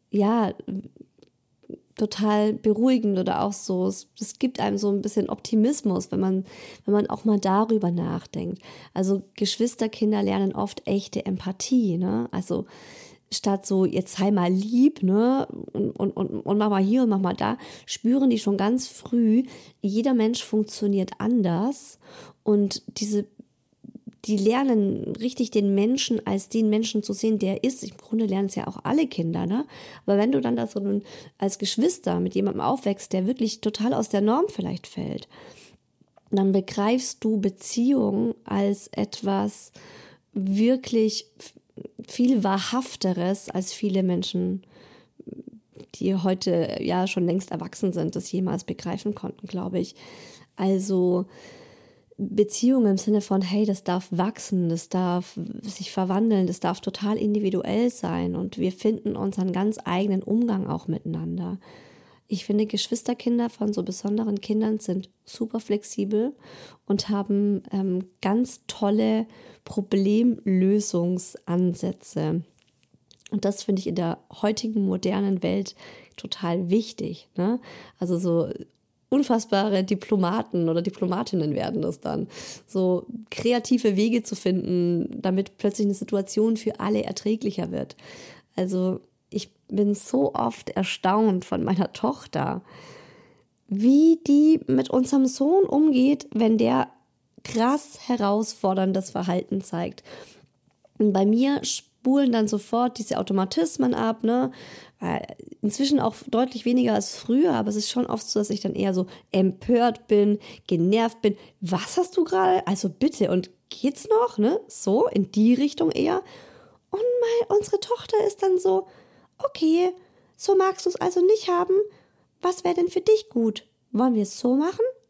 Speaker 3: total beruhigend oder auch so, es gibt einem so ein bisschen Optimismus, wenn man auch mal darüber nachdenkt. Also Geschwisterkinder lernen oft echte Empathie, ne? Also statt so, jetzt sei mal lieb, ne, und mach mal hier und mach mal da, spüren die schon ganz früh, jeder Mensch funktioniert anders und die lernen richtig den Menschen als den Menschen zu sehen, der ist. Im Grunde lernen es ja auch alle Kinder, ne? Aber wenn du dann da so als Geschwister mit jemandem aufwächst, der wirklich total aus der Norm vielleicht fällt, dann begreifst du Beziehung als etwas wirklich viel Wahrhafteres, als viele Menschen, die heute ja schon längst erwachsen sind, das jemals begreifen konnten, glaube ich. Also Beziehung im Sinne von, hey, das darf wachsen, das darf sich verwandeln, das darf total individuell sein und wir finden unseren ganz eigenen Umgang auch miteinander. Ich finde, Geschwisterkinder von so besonderen Kindern sind super flexibel und haben ganz tolle Problemlösungsansätze. Und das finde ich in der heutigen modernen Welt total wichtig, ne? Also so unfassbare Diplomaten oder Diplomatinnen werden das dann. So kreative Wege zu finden, damit plötzlich eine Situation für alle erträglicher wird. Also ich bin so oft erstaunt von meiner Tochter, wie die mit unserem Sohn umgeht, wenn der krass herausforderndes Verhalten zeigt. Und bei mir spulen dann sofort diese Automatismen ab, ne? Inzwischen auch deutlich weniger als früher, aber es ist schon oft so, dass ich dann eher so empört bin, genervt bin. Was hast du gerade? Also bitte, und geht's noch, ne? So, in die Richtung eher. Und unsere Tochter ist dann so, okay, so magst du es also nicht haben. Was wäre denn für dich gut? Wollen wir es so machen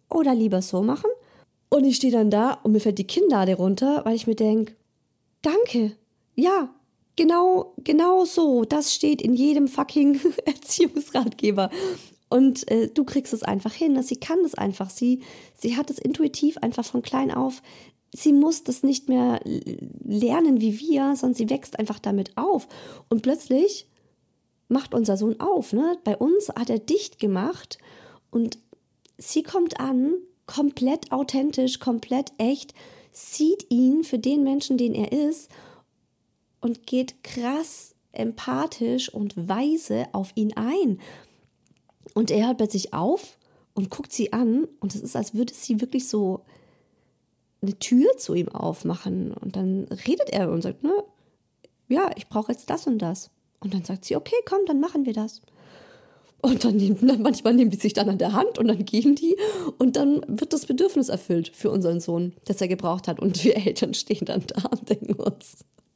Speaker 3: oder lieber so machen? Und ich stehe dann da und mir fällt die Kinnlade runter, weil ich mir denke, danke, ja, genau so, das steht in jedem fucking Erziehungsratgeber. Und du kriegst es einfach hin, sie kann es einfach, sie hat es intuitiv einfach von klein auf. Sie muss das nicht mehr lernen wie wir, sondern sie wächst einfach damit auf. Und plötzlich macht unser Sohn auf, ne? Bei uns hat er dicht gemacht und sie kommt an, komplett authentisch, komplett echt, sieht ihn für den Menschen, den er ist und geht krass empathisch und weise auf ihn ein. Und er hört plötzlich auf und guckt sie an und es ist, als würde sie wirklich so eine Tür zu ihm aufmachen. Und dann redet er und sagt, ne, ja, ich brauche jetzt das und das. Und dann sagt sie, okay, komm, dann machen wir das. Und dann manchmal nehmen die sich dann an der Hand und dann gehen die und dann wird das Bedürfnis erfüllt für unseren Sohn, das er gebraucht hat. Und wir Eltern stehen dann da und denken uns,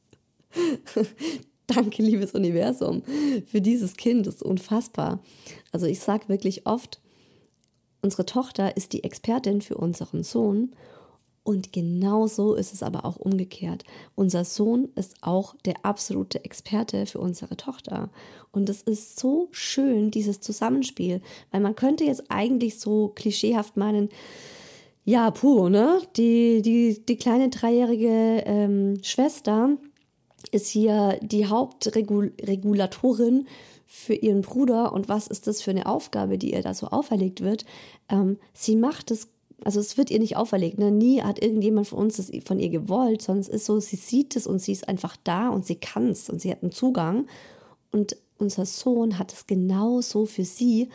Speaker 3: danke, liebes Universum, für dieses Kind, das ist unfassbar. Also ich sage wirklich oft, unsere Tochter ist die Expertin für unseren Sohn. Und genau so ist es aber auch umgekehrt. Unser Sohn ist auch der absolute Experte für unsere Tochter. Und es ist so schön, dieses Zusammenspiel. Weil man könnte jetzt eigentlich so klischeehaft meinen, ja, puh, ne? Die kleine 3-jährige Schwester ist hier die Hauptregulatorin für ihren Bruder. Und was ist das für eine Aufgabe, die ihr da so auferlegt wird? Sie macht es. Also es wird ihr nicht auferlegt, ne? Nie hat irgendjemand von uns das von ihr gewollt, sondern es ist so, sie sieht es und sie ist einfach da und sie kann es und sie hat einen Zugang. Und unser Sohn hat es genauso für sie.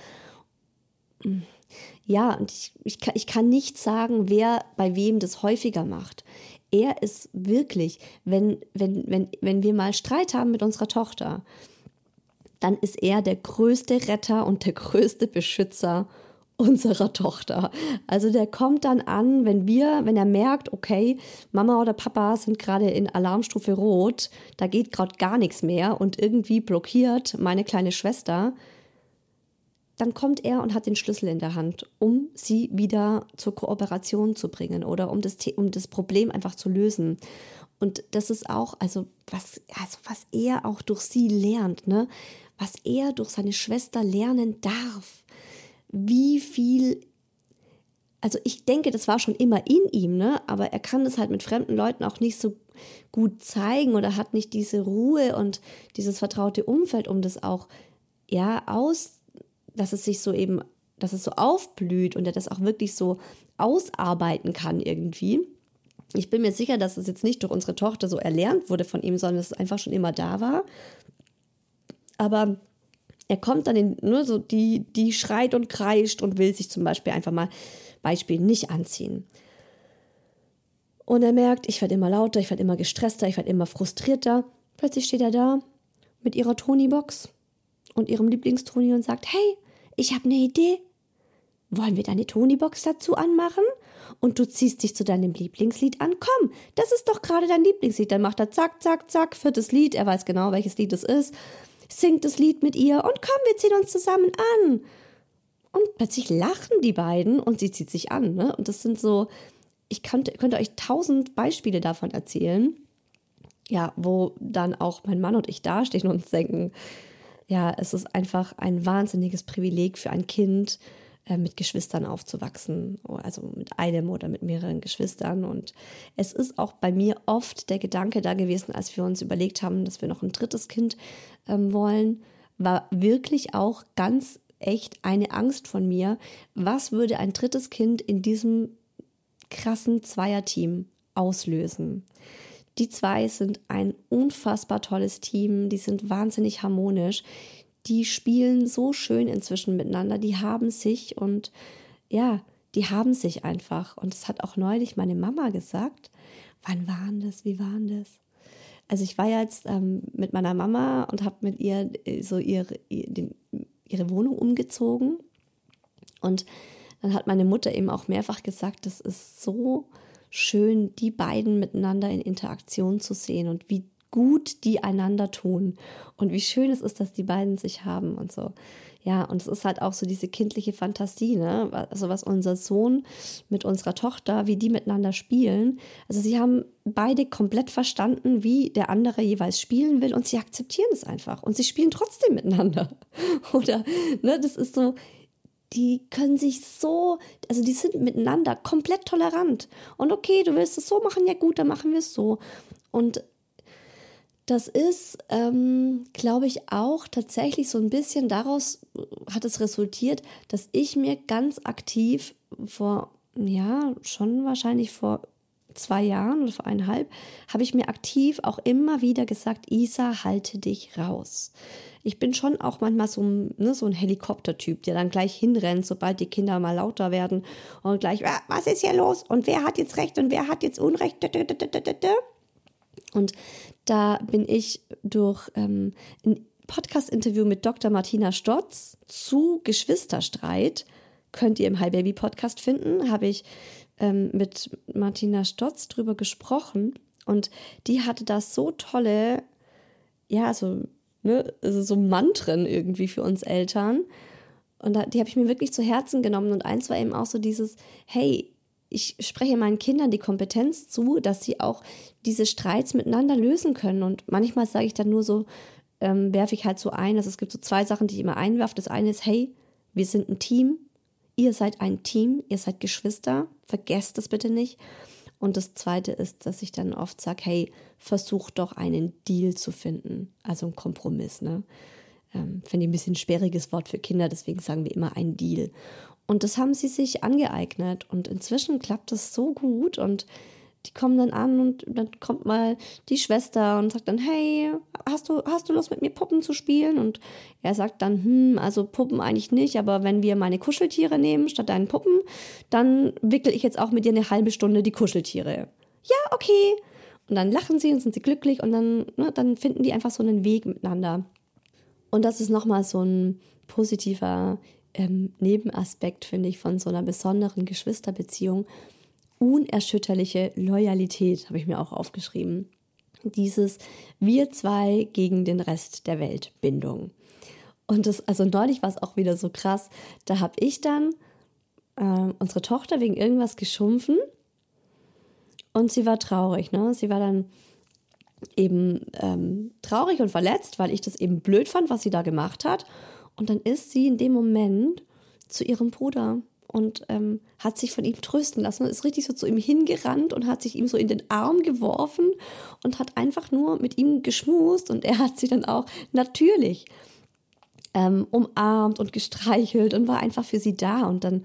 Speaker 3: Ja, und ich kann nicht sagen, wer bei wem das häufiger macht. Er ist wirklich, wenn wir mal Streit haben mit unserer Tochter, dann ist er der größte Retter und der größte Beschützer unserer Tochter. Also der kommt dann an, wenn er merkt, okay, Mama oder Papa sind gerade in Alarmstufe Rot, da geht gerade gar nichts mehr und irgendwie blockiert meine kleine Schwester, dann kommt er und hat den Schlüssel in der Hand, um sie wieder zur Kooperation zu bringen oder um das Problem einfach zu lösen. Und das ist auch, was er auch durch sie lernt, ne? Was er durch seine Schwester lernen darf. Wie viel, also ich denke, das war schon immer in ihm, ne? Aber er kann das halt mit fremden Leuten auch nicht so gut zeigen oder hat nicht diese Ruhe und dieses vertraute Umfeld, um das auch, ja, dass es so aufblüht und er das auch wirklich so ausarbeiten kann irgendwie. Ich bin mir sicher, dass es jetzt nicht durch unsere Tochter so erlernt wurde von ihm, sondern dass es einfach schon immer da war. Aber er kommt dann nur so, die schreit und kreischt und will sich zum Beispiel einfach mal, nicht anziehen. Und er merkt, ich werde immer lauter, ich werde immer gestresster, ich werde immer frustrierter. Plötzlich steht er da mit ihrer Tony-Box und ihrem Lieblingstoni und sagt, hey, ich habe eine Idee. Wollen wir deine Tony-Box dazu anmachen? Und du ziehst dich zu deinem Lieblingslied an. Komm, das ist doch gerade dein Lieblingslied. Dann macht er zack, zack, zack, 4. Lied. Er weiß genau, welches Lied es ist. Singt das Lied mit ihr und komm, wir ziehen uns zusammen an. Und plötzlich lachen die beiden und sie zieht sich an. Ne? Und das sind so, ich könnte euch 1000 Beispiele davon erzählen, ja, wo dann auch mein Mann und ich dastehen und uns denken, ja, es ist einfach ein wahnsinniges Privileg für ein Kind, mit Geschwistern aufzuwachsen, also mit einem oder mit mehreren Geschwistern. Und es ist auch bei mir oft der Gedanke da gewesen, als wir uns überlegt haben, dass wir noch ein 3. Kind wollen, war wirklich auch ganz echt eine Angst von mir. Was würde ein 3. Kind in diesem krassen Zweierteam auslösen? Die 2 sind ein unfassbar tolles Team, die sind wahnsinnig harmonisch. Die spielen so schön inzwischen miteinander, die haben sich und ja, die haben sich einfach. Und das hat auch neulich meine Mama gesagt. Wann waren das? Wie waren das? Also ich war ja jetzt mit meiner Mama und habe mit ihr so ihre Wohnung umgezogen. Und dann hat meine Mutter eben auch mehrfach gesagt, das ist so schön, die beiden miteinander in Interaktion zu sehen und wie gut die einander tun und wie schön es ist, dass die beiden sich haben und so. Ja, und es ist halt auch so diese kindliche Fantasie, ne? Also was unser Sohn mit unserer Tochter, wie die miteinander spielen. Also sie haben beide komplett verstanden, wie der andere jeweils spielen will und sie akzeptieren es einfach und sie spielen trotzdem miteinander. Oder, ne, das ist so, die können sich so, also die sind miteinander komplett tolerant. Und okay, du willst es so machen, ja gut, dann machen wir es so. Und das ist, glaube ich, auch tatsächlich so ein bisschen daraus hat es resultiert, dass ich mir ganz aktiv schon wahrscheinlich vor 2 Jahren oder vor 1,5, habe ich mir aktiv auch immer wieder gesagt, Isa, halte dich raus. Ich bin schon auch manchmal so ein Helikoptertyp, der dann gleich hinrennt, sobald die Kinder mal lauter werden und gleich, was ist hier los und wer hat jetzt Recht und wer hat jetzt Unrecht? Und da bin ich durch ein Podcast-Interview mit Dr. Martina Stotz zu Geschwisterstreit, könnt ihr im Hi Baby Podcast finden, habe ich mit Martina Stotz drüber gesprochen und die hatte da so tolle, so Mantren irgendwie für uns Eltern und die habe ich mir wirklich zu Herzen genommen und eins war eben auch so dieses, hey, ich spreche meinen Kindern die Kompetenz zu, dass sie auch diese Streits miteinander lösen können. Und manchmal sage ich dann nur so, werfe ich halt so ein, also es gibt so 2 Sachen, die ich immer einwerfe. Das eine ist, hey, wir sind ein Team, ihr seid ein Team, ihr seid Geschwister, vergesst das bitte nicht. Und das Zweite ist, dass ich dann oft sage, hey, versuch doch einen Deal zu finden, also einen Kompromiss, ne? Finde ich ein bisschen ein sperriges Wort für Kinder, deswegen sagen wir immer ein Deal. Und das haben sie sich angeeignet und inzwischen klappt das so gut und die kommen dann an und dann kommt mal die Schwester und sagt dann, hey, hast du Lust mit mir Puppen zu spielen? Und er sagt dann, also Puppen eigentlich nicht, aber wenn wir meine Kuscheltiere nehmen statt deinen Puppen, dann wickel ich jetzt auch mit dir eine halbe Stunde die Kuscheltiere. Ja, okay. Und dann lachen sie und sind sie glücklich und dann finden die einfach so einen Weg miteinander. Und das ist nochmal so ein positiver Nebenaspekt, finde ich, von so einer besonderen Geschwisterbeziehung. Unerschütterliche Loyalität, habe ich mir auch aufgeschrieben. Dieses wir 2 gegen den Rest der Welt Bindung. Und also neulich war es auch wieder so krass, da habe ich dann unsere Tochter wegen irgendwas geschumpfen und sie war traurig, ne? Sie war dann eben traurig und verletzt, weil ich das eben blöd fand, was sie da gemacht hat. Und dann ist sie in dem Moment zu ihrem Bruder und hat sich von ihm trösten lassen. Ist richtig so zu ihm hingerannt und hat sich ihm so in den Arm geworfen und hat einfach nur mit ihm geschmust. Und er hat sie dann auch natürlich umarmt und gestreichelt und war einfach für sie da. Und dann,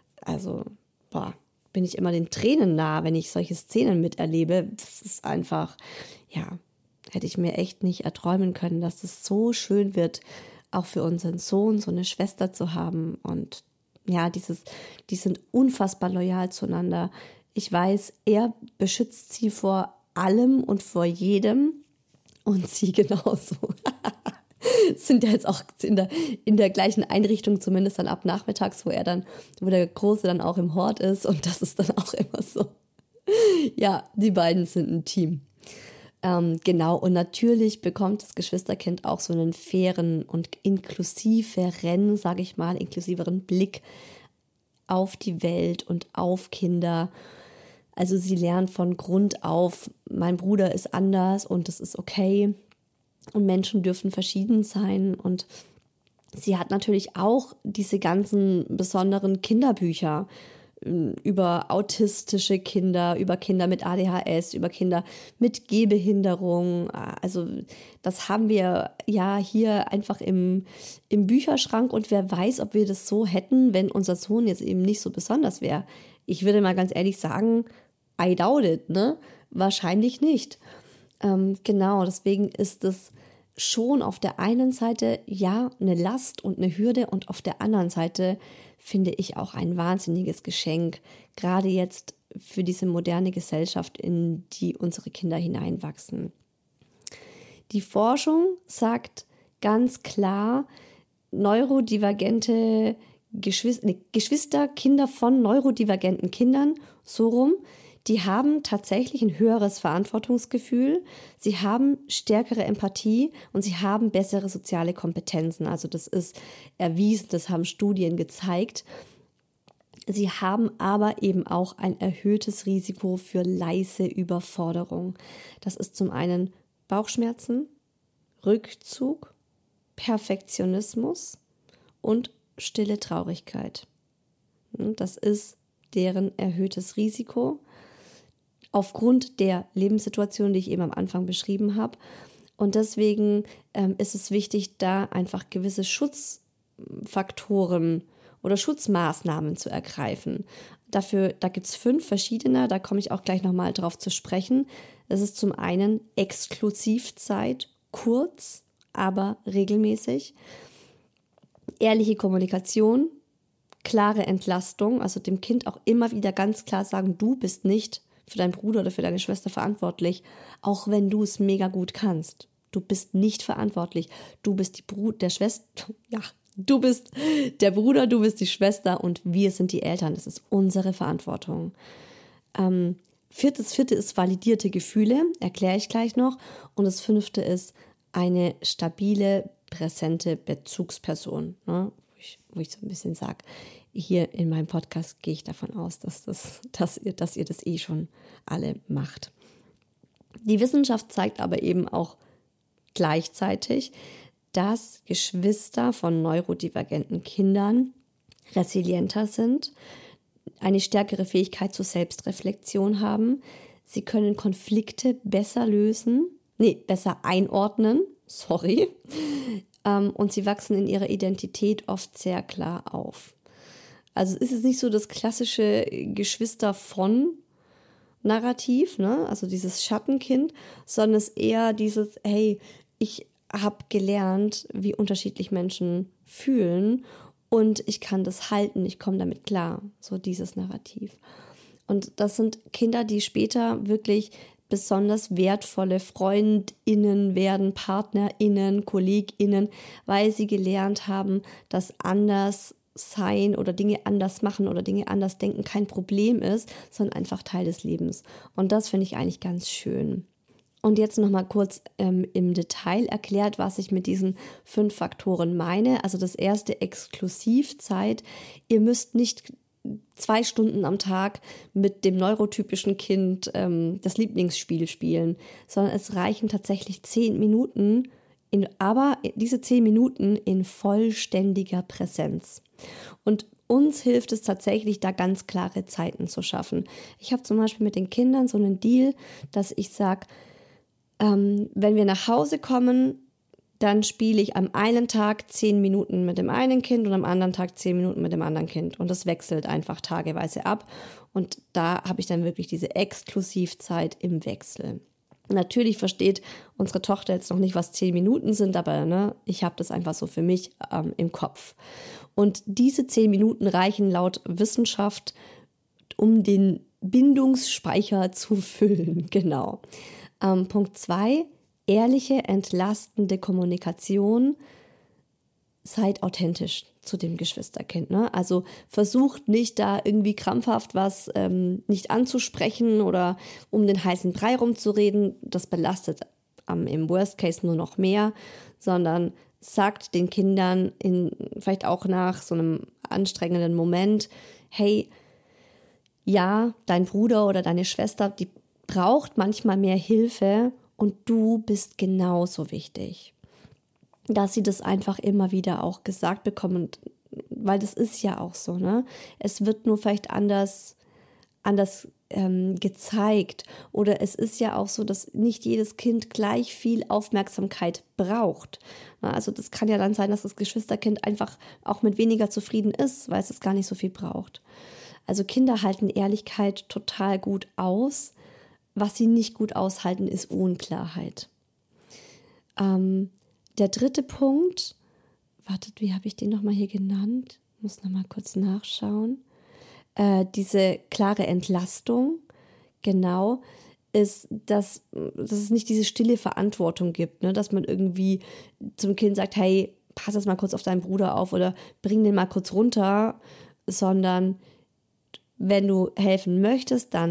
Speaker 3: bin ich immer den Tränen nah, wenn ich solche Szenen miterlebe. Das ist einfach, hätte ich mir echt nicht erträumen können, dass das so schön wird, auch für unseren Sohn so eine Schwester zu haben. Und die sind unfassbar loyal zueinander. Ich weiß, er beschützt sie vor allem und vor jedem und sie genauso. Sind ja jetzt auch in der gleichen Einrichtung, zumindest dann ab nachmittags, wo der Große dann auch im Hort ist und das ist dann auch immer so. Ja, die beiden sind ein Team. Genau, und natürlich bekommt das Geschwisterkind auch so einen fairen und inklusiveren, sage ich mal, inklusiveren Blick auf die Welt und auf Kinder. Also sie lernt von Grund auf, mein Bruder ist anders und das ist okay und Menschen dürfen verschieden sein. Und sie hat natürlich auch diese ganzen besonderen Kinderbücher über autistische Kinder, über Kinder mit ADHS, über Kinder mit Gehbehinderung. Also das haben wir ja hier einfach im Bücherschrank und wer weiß, ob wir das so hätten, wenn unser Sohn jetzt eben nicht so besonders wäre. Ich würde mal ganz ehrlich sagen, I doubt it, ne? Wahrscheinlich nicht. Genau, deswegen ist es schon auf der einen Seite ja eine Last und eine Hürde und auf der anderen Seite finde ich auch ein wahnsinniges Geschenk, gerade jetzt für diese moderne Gesellschaft, in die unsere Kinder hineinwachsen. Die Forschung sagt ganz klar, neurodivergente Geschwister, Kinder von neurodivergenten Kindern, so rum, die haben tatsächlich ein höheres Verantwortungsgefühl, sie haben stärkere Empathie und sie haben bessere soziale Kompetenzen. Also das ist erwiesen, das haben Studien gezeigt. Sie haben aber eben auch ein erhöhtes Risiko für leise Überforderung. Das ist zum einen Bauchschmerzen, Rückzug, Perfektionismus und stille Traurigkeit. Das ist deren erhöhtes Risiko aufgrund der Lebenssituation, die ich eben am Anfang beschrieben habe. Und deswegen ist es wichtig, da einfach gewisse Schutzfaktoren oder Schutzmaßnahmen zu ergreifen. Da gibt es 5 verschiedene, da komme ich auch gleich nochmal drauf zu sprechen. Es ist zum einen Exklusivzeit, kurz, aber regelmäßig. Ehrliche Kommunikation, klare Entlastung, also dem Kind auch immer wieder ganz klar sagen, du bist nicht für deinen Bruder oder für deine Schwester verantwortlich, auch wenn du es mega gut kannst. Du bist nicht verantwortlich. Du bist du bist der Bruder, du bist die Schwester und wir sind die Eltern. Das ist unsere Verantwortung. Vierte ist validierte Gefühle, erkläre ich gleich noch. Und das 5. ist eine stabile, präsente Bezugsperson, ne? Wo ich so ein bisschen sage, hier in meinem Podcast gehe ich davon aus, dass ihr das schon alle macht. Die Wissenschaft zeigt aber eben auch gleichzeitig, dass Geschwister von neurodivergenten Kindern resilienter sind, eine stärkere Fähigkeit zur Selbstreflexion haben. Sie können Konflikte besser einordnen, und sie wachsen in ihrer Identität oft sehr klar auf. Also ist es nicht so das klassische Geschwister von Narrativ, ne? Also dieses Schattenkind, sondern es ist eher dieses, hey, ich habe gelernt, wie unterschiedlich Menschen fühlen und ich kann das halten, ich komme damit klar, so dieses Narrativ. Und das sind Kinder, die später wirklich besonders wertvolle FreundInnen werden, PartnerInnen, KollegInnen, weil sie gelernt haben, dass anders sein oder Dinge anders machen oder Dinge anders denken kein Problem ist, sondern einfach Teil des Lebens. Und das finde ich eigentlich ganz schön. Und jetzt nochmal kurz im Detail erklärt, was ich mit diesen 5 Faktoren meine. Also das erste, Exklusivzeit. Ihr müsst nicht 2 Stunden am Tag mit dem neurotypischen Kind das Lieblingsspiel spielen, sondern es reichen tatsächlich 10 Minuten, aber diese 10 Minuten in vollständiger Präsenz. Und uns hilft es tatsächlich, da ganz klare Zeiten zu schaffen. Ich habe zum Beispiel mit den Kindern so einen Deal, dass ich sage, wenn wir nach Hause kommen, dann spiele ich am einen Tag 10 Minuten mit dem einen Kind und am anderen Tag 10 Minuten mit dem anderen Kind. Und das wechselt einfach tageweise ab. Und da habe ich dann wirklich diese Exklusivzeit im Wechsel. Natürlich versteht unsere Tochter jetzt noch nicht, was 10 Minuten sind, aber ich habe das einfach so für mich im Kopf. Und diese 10 Minuten reichen laut Wissenschaft, um den Bindungsspeicher zu füllen. Genau. Punkt 2, ehrliche, entlastende Kommunikation. Seid authentisch zu dem Geschwisterkind. Ne? Also versucht nicht da irgendwie krampfhaft was nicht anzusprechen oder um den heißen Brei rumzureden. Das belastet im Worst Case nur noch mehr, sondern sagt den Kindern vielleicht auch nach so einem anstrengenden Moment, hey, ja, dein Bruder oder deine Schwester, die braucht manchmal mehr Hilfe und du bist genauso wichtig. Dass sie das einfach immer wieder auch gesagt bekommen, weil das ist ja auch so, ne? Es wird nur vielleicht anders gezeigt oder es ist ja auch so, dass nicht jedes Kind gleich viel Aufmerksamkeit braucht. Also das kann ja dann sein, dass das Geschwisterkind einfach auch mit weniger zufrieden ist, weil es gar nicht so viel braucht. Also Kinder halten Ehrlichkeit total gut aus. Was sie nicht gut aushalten, ist Unklarheit. Der 3. Punkt, wie habe ich den nochmal hier genannt? Ich muss nochmal kurz nachschauen. Diese klare Entlastung, genau, ist, dass es nicht diese stille Verantwortung gibt, ne? Dass man irgendwie zum Kind sagt, hey, pass jetzt mal kurz auf deinen Bruder auf oder bring den mal kurz runter, sondern wenn du helfen möchtest, dann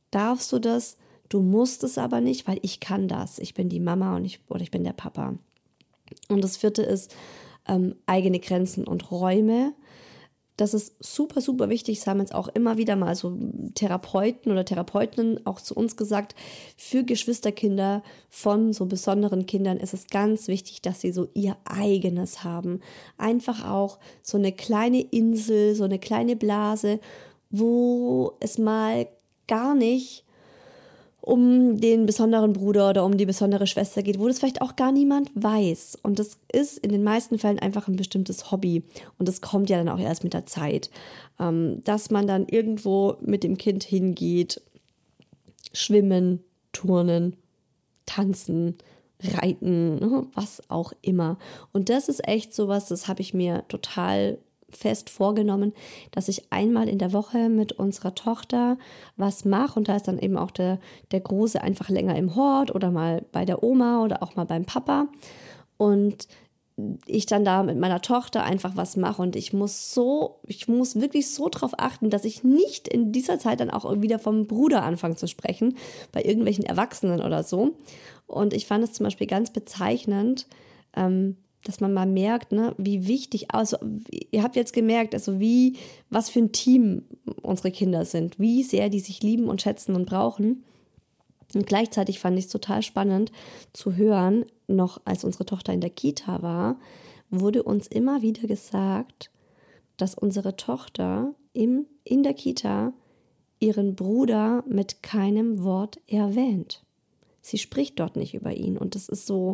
Speaker 3: darfst du das, du musst es aber nicht, weil ich kann das. Ich bin die Mama oder ich bin der Papa. Und das 4. ist eigene Grenzen und Räume. Das ist super, super wichtig. Das haben jetzt auch immer wieder mal so Therapeuten oder Therapeutinnen auch zu uns gesagt. Für Geschwisterkinder von so besonderen Kindern ist es ganz wichtig, dass sie so ihr eigenes haben. Einfach auch so eine kleine Insel, so eine kleine Blase, wo es mal gar nicht um den besonderen Bruder oder um die besondere Schwester geht, wo das vielleicht auch gar niemand weiß. Und das ist in den meisten Fällen einfach ein bestimmtes Hobby. Und das kommt ja dann auch erst mit der Zeit, dass man dann irgendwo mit dem Kind hingeht, schwimmen, turnen, tanzen, reiten, was auch immer. Und das ist echt sowas, das habe ich mir total fest vorgenommen, dass ich einmal in der Woche mit unserer Tochter was mache und da ist dann eben auch der Große einfach länger im Hort oder mal bei der Oma oder auch mal beim Papa und ich dann da mit meiner Tochter einfach was mache und ich muss wirklich so drauf achten, dass ich nicht in dieser Zeit dann auch wieder vom Bruder anfange zu sprechen, bei irgendwelchen Erwachsenen oder so. Und ich fand es zum Beispiel ganz bezeichnend, dass man mal merkt, ne, wie wichtig, also ihr habt jetzt gemerkt, also was für ein Team unsere Kinder sind, wie sehr die sich lieben und schätzen und brauchen. Und gleichzeitig fand ich es total spannend zu hören, noch als unsere Tochter in der Kita war, wurde uns immer wieder gesagt, dass unsere Tochter in der Kita ihren Bruder mit keinem Wort erwähnt. Sie spricht dort nicht über ihn und das ist so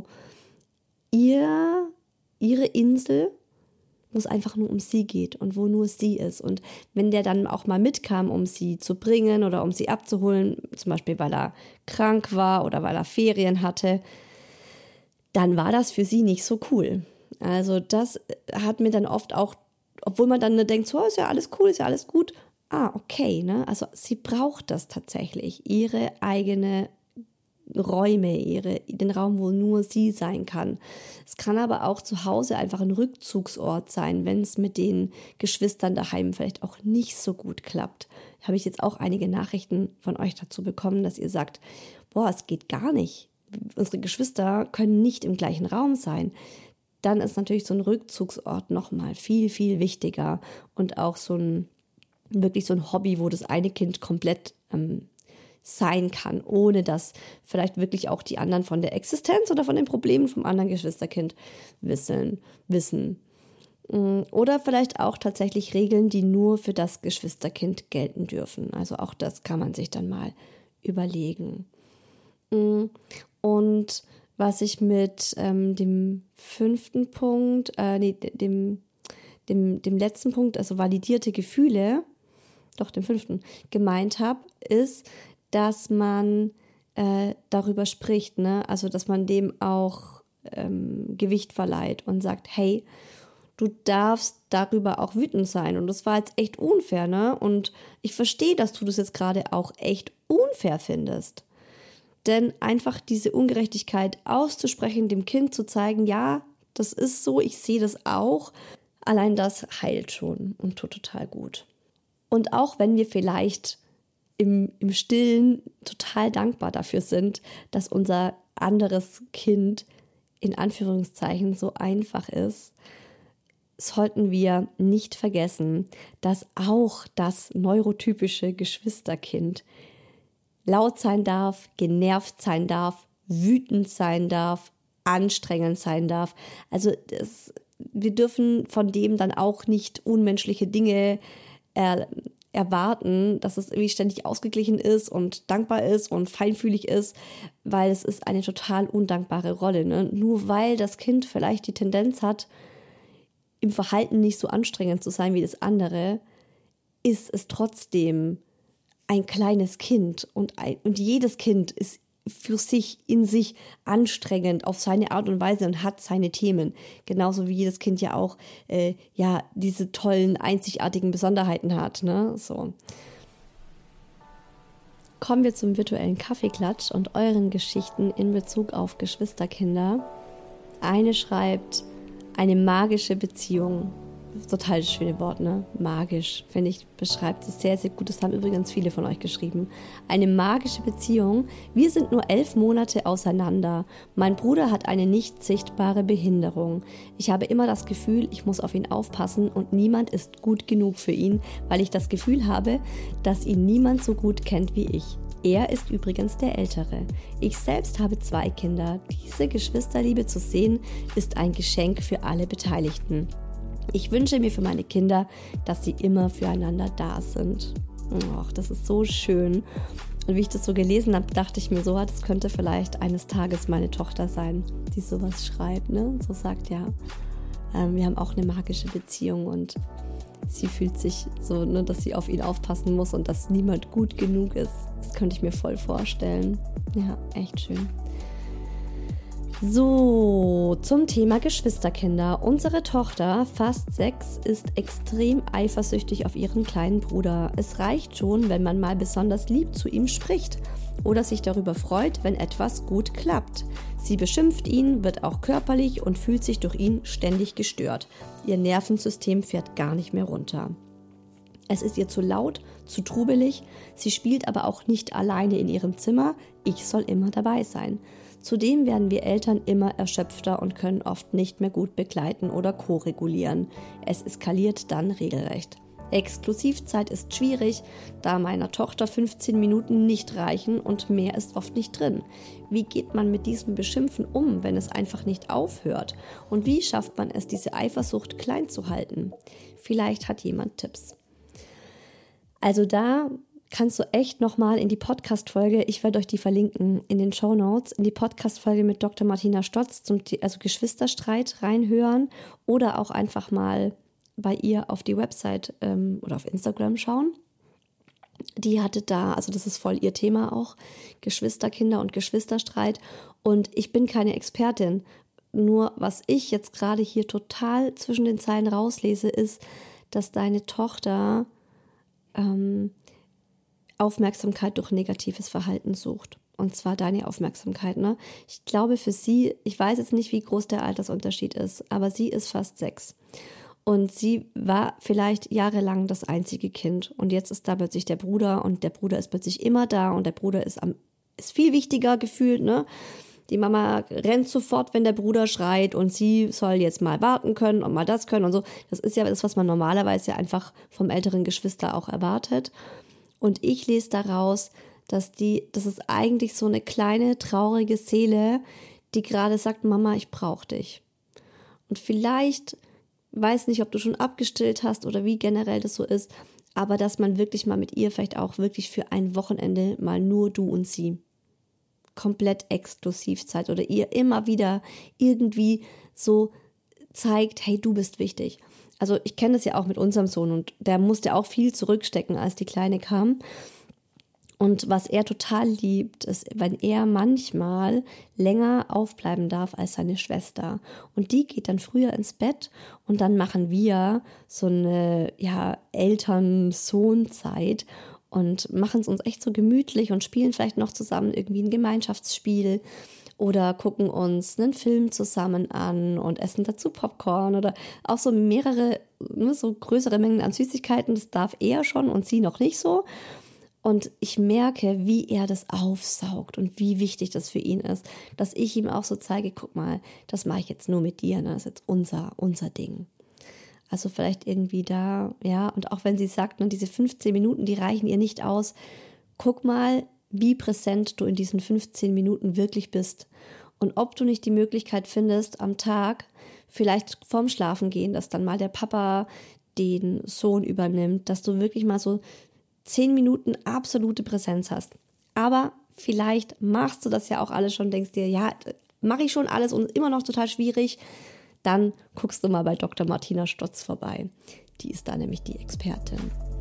Speaker 3: ihre Insel, wo es einfach nur um sie geht und wo nur sie ist. Und wenn der dann auch mal mitkam, um sie zu bringen oder um sie abzuholen, zum Beispiel weil er krank war oder weil er Ferien hatte, dann war das für sie nicht so cool. Also das hat mir dann oft auch, obwohl man dann denkt, so ist ja alles cool, ist ja alles gut. Okay, ne? Also sie braucht das tatsächlich, ihre eigene Räume, den Raum, wo nur sie sein kann. Es kann aber auch zu Hause einfach ein Rückzugsort sein, wenn es mit den Geschwistern daheim vielleicht auch nicht so gut klappt. Habe ich jetzt auch einige Nachrichten von euch dazu bekommen, dass ihr sagt, es geht gar nicht. Unsere Geschwister können nicht im gleichen Raum sein. Dann ist natürlich so ein Rückzugsort nochmal viel, viel wichtiger und auch wirklich so ein Hobby, wo das eine Kind komplett sein kann, ohne dass vielleicht wirklich auch die anderen von der Existenz oder von den Problemen vom anderen Geschwisterkind wissen. Oder vielleicht auch tatsächlich Regeln, die nur für das Geschwisterkind gelten dürfen. Also auch das kann man sich dann mal überlegen. Und was ich mit dem 5. Punkt, dem letzten Punkt, also validierte Gefühle, dem 5. gemeint habe, ist, dass man darüber spricht, ne? Also dass man dem auch Gewicht verleiht und sagt, hey, du darfst darüber auch wütend sein und das war jetzt echt unfair, ne? Und ich verstehe, dass du das jetzt gerade auch echt unfair findest. Denn einfach diese Ungerechtigkeit auszusprechen, dem Kind zu zeigen, ja, das ist so, ich sehe das auch, allein das heilt schon und tut total gut. Und auch wenn wir vielleicht im Stillen total dankbar dafür sind, dass unser anderes Kind in Anführungszeichen so einfach ist, sollten wir nicht vergessen, dass auch das neurotypische Geschwisterkind laut sein darf, genervt sein darf, wütend sein darf, anstrengend sein darf. Also wir dürfen von dem dann auch nicht unmenschliche Dinge erwarten, dass es irgendwie ständig ausgeglichen ist und dankbar ist und feinfühlig ist, weil es ist eine total undankbare Rolle. Ne? Nur weil das Kind vielleicht die Tendenz hat, im Verhalten nicht so anstrengend zu sein wie das andere, ist es trotzdem ein kleines Kind und jedes Kind ist für sich, in sich anstrengend auf seine Art und Weise und hat seine Themen. Genauso wie jedes Kind ja auch diese tollen, einzigartigen Besonderheiten hat. Ne? So. Kommen wir zum virtuellen Kaffeeklatsch und euren Geschichten in Bezug auf Geschwisterkinder. Eine schreibt, eine magische Beziehung. total das schöne Wort, ne? Magisch, finde ich, beschreibt es sehr, sehr gut. Das haben übrigens viele von euch geschrieben. Eine magische Beziehung. Wir sind nur 11 Monate auseinander. Mein Bruder hat eine nicht sichtbare Behinderung. Ich habe immer das Gefühl, ich muss auf ihn aufpassen und niemand ist gut genug für ihn, weil ich das Gefühl habe, dass ihn niemand so gut kennt wie ich. Er ist übrigens der Ältere. Ich selbst habe 2 Kinder. Diese Geschwisterliebe zu sehen, ist ein Geschenk für alle Beteiligten. Ich wünsche mir für meine Kinder, dass sie immer füreinander da sind. Ach, das ist so schön. Und wie ich das so gelesen habe, dachte ich mir so, das könnte vielleicht eines Tages meine Tochter sein, die sowas schreibt, ne? Und so sagt, ja, wir haben auch eine magische Beziehung und sie fühlt sich so, ne, dass sie auf ihn aufpassen muss und dass niemand gut genug ist. Das könnte ich mir voll vorstellen. Ja, echt schön. So, zum Thema Geschwisterkinder. Unsere Tochter, fast 6, ist extrem eifersüchtig auf ihren kleinen Bruder. Es reicht schon, wenn man mal besonders lieb zu ihm spricht oder sich darüber freut, wenn etwas gut klappt. Sie beschimpft ihn, wird auch körperlich und fühlt sich durch ihn ständig gestört. Ihr Nervensystem fährt gar nicht mehr runter. Es ist ihr zu laut, zu trubelig. Sie spielt aber auch nicht alleine in ihrem Zimmer. Ich soll immer dabei sein. Zudem werden wir Eltern immer erschöpfter und können oft nicht mehr gut begleiten oder ko-regulieren. Es eskaliert dann regelrecht. Exklusivzeit ist schwierig, da meiner Tochter 15 Minuten nicht reichen und mehr ist oft nicht drin. Wie geht man mit diesem Beschimpfen um, wenn es einfach nicht aufhört? Und wie schafft man es, diese Eifersucht klein zu halten? Vielleicht hat jemand Tipps. Also da kannst du echt nochmal in die Podcast-Folge, ich werde euch die verlinken in den Shownotes, in die Podcast-Folge mit Dr. Martina Stotz, also Geschwisterstreit reinhören oder auch einfach mal bei ihr auf die Website oder auf Instagram schauen. Die hatte da, also das ist voll ihr Thema auch, Geschwisterkinder und Geschwisterstreit. Und ich bin keine Expertin, nur was ich jetzt gerade hier total zwischen den Zeilen rauslese, ist, dass deine Tochter Aufmerksamkeit durch negatives Verhalten sucht. Und zwar deine Aufmerksamkeit, ne? Ich glaube für sie, ich weiß jetzt nicht, wie groß der Altersunterschied ist, aber sie ist fast 6. Und sie war vielleicht jahrelang das einzige Kind. Und jetzt ist da plötzlich der Bruder und der Bruder ist plötzlich immer da und der Bruder ist viel wichtiger gefühlt, ne? Die Mama rennt sofort, wenn der Bruder schreit und sie soll jetzt mal warten können und mal das können und so. Das ist ja das, was man normalerweise ja einfach vom älteren Geschwister auch erwartet. Und ich lese daraus, das ist eigentlich so eine kleine, traurige Seele, die gerade sagt, Mama, ich brauche dich. Und vielleicht, weiß nicht, ob du schon abgestillt hast oder wie generell das so ist, aber dass man wirklich mal mit ihr vielleicht auch wirklich für ein Wochenende mal nur du und sie. Komplett Exklusivzeit oder ihr immer wieder irgendwie so zeigt, hey, du bist wichtig. Also ich kenne das ja auch mit unserem Sohn und der musste auch viel zurückstecken, als die Kleine kam. Und was er total liebt, ist, wenn er manchmal länger aufbleiben darf als seine Schwester. Und die geht dann früher ins Bett und dann machen wir so eine Eltern-Sohn-Zeit und machen es uns echt so gemütlich und spielen vielleicht noch zusammen irgendwie ein Gemeinschaftsspiel oder gucken uns einen Film zusammen an und essen dazu Popcorn oder auch so mehrere, so größere Mengen an Süßigkeiten. Das darf er schon und sie noch nicht so. Und ich merke, wie er das aufsaugt und wie wichtig das für ihn ist, dass ich ihm auch so zeige, guck mal, das mache ich jetzt nur mit dir, ne? Das ist jetzt unser Ding. Also vielleicht irgendwie da, ja, und auch wenn sie sagt, ne, diese 15 Minuten, die reichen ihr nicht aus, guck mal, wie präsent du in diesen 15 Minuten wirklich bist und ob du nicht die Möglichkeit findest, am Tag vielleicht vorm Schlafengehen, dass dann mal der Papa den Sohn übernimmt, dass du wirklich mal so 10 Minuten absolute Präsenz hast. Aber vielleicht machst du das ja auch alles schon, denkst dir, ja, mache ich schon alles und immer noch total schwierig. Dann guckst du mal bei Dr. Martina Stotz vorbei. Die ist da nämlich die Expertin.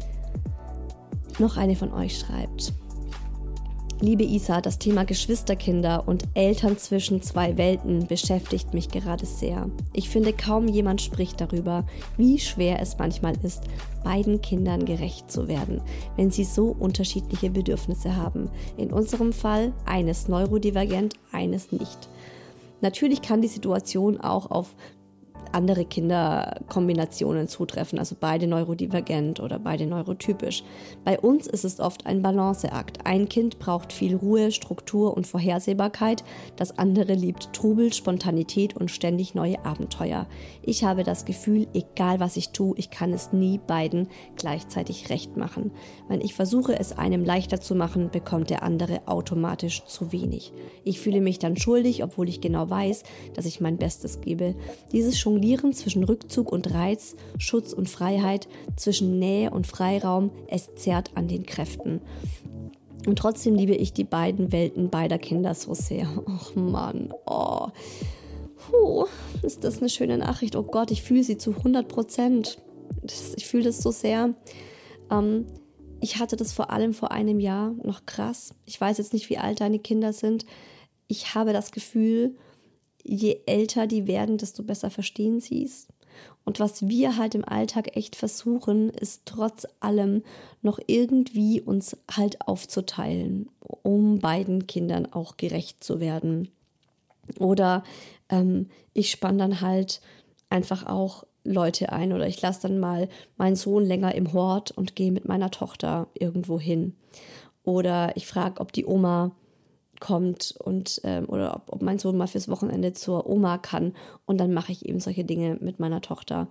Speaker 3: Noch eine von euch schreibt: Liebe Isa, das Thema Geschwisterkinder und Eltern zwischen zwei Welten beschäftigt mich gerade sehr. Ich finde, kaum jemand spricht darüber, wie schwer es manchmal ist, beiden Kindern gerecht zu werden, wenn sie so unterschiedliche Bedürfnisse haben. In unserem Fall eines neurodivergent, eines nicht. Natürlich kann die Situation auch auf andere Kinderkombinationen zutreffen, also beide neurodivergent oder beide neurotypisch. Bei uns ist es oft ein Balanceakt. Ein Kind braucht viel Ruhe, Struktur und Vorhersehbarkeit, das andere liebt Trubel, Spontanität und ständig neue Abenteuer. Ich habe das Gefühl, egal was ich tue, ich kann es nie beiden gleichzeitig recht machen. Wenn ich versuche, es einem leichter zu machen, bekommt der andere automatisch zu wenig. Ich fühle mich dann schuldig, obwohl ich genau weiß, dass ich mein Bestes gebe. Dieses Jonglieren zwischen Rückzug und Reiz, Schutz und Freiheit, zwischen Nähe und Freiraum, es zerrt an den Kräften. Und trotzdem liebe ich die beiden Welten beider Kinder so sehr. Och Mann, oh. Puh, ist das eine schöne Nachricht. Oh Gott, ich fühle sie zu 100%. Ich fühle das so sehr. Ich hatte das vor allem vor einem Jahr noch krass. Ich weiß jetzt nicht, wie alt deine Kinder sind. Ich habe das Gefühl, je älter die werden, desto besser verstehen sie es. Und was wir halt im Alltag echt versuchen, ist trotz allem noch irgendwie uns halt aufzuteilen, um beiden Kindern auch gerecht zu werden. Oder ich spanne dann halt einfach auch Leute ein oder ich lasse dann mal meinen Sohn länger im Hort und gehe mit meiner Tochter irgendwo hin. Oder ich frage, ob die Oma kommt und oder ob mein Sohn mal fürs Wochenende zur Oma kann und dann mache ich eben solche Dinge mit meiner Tochter.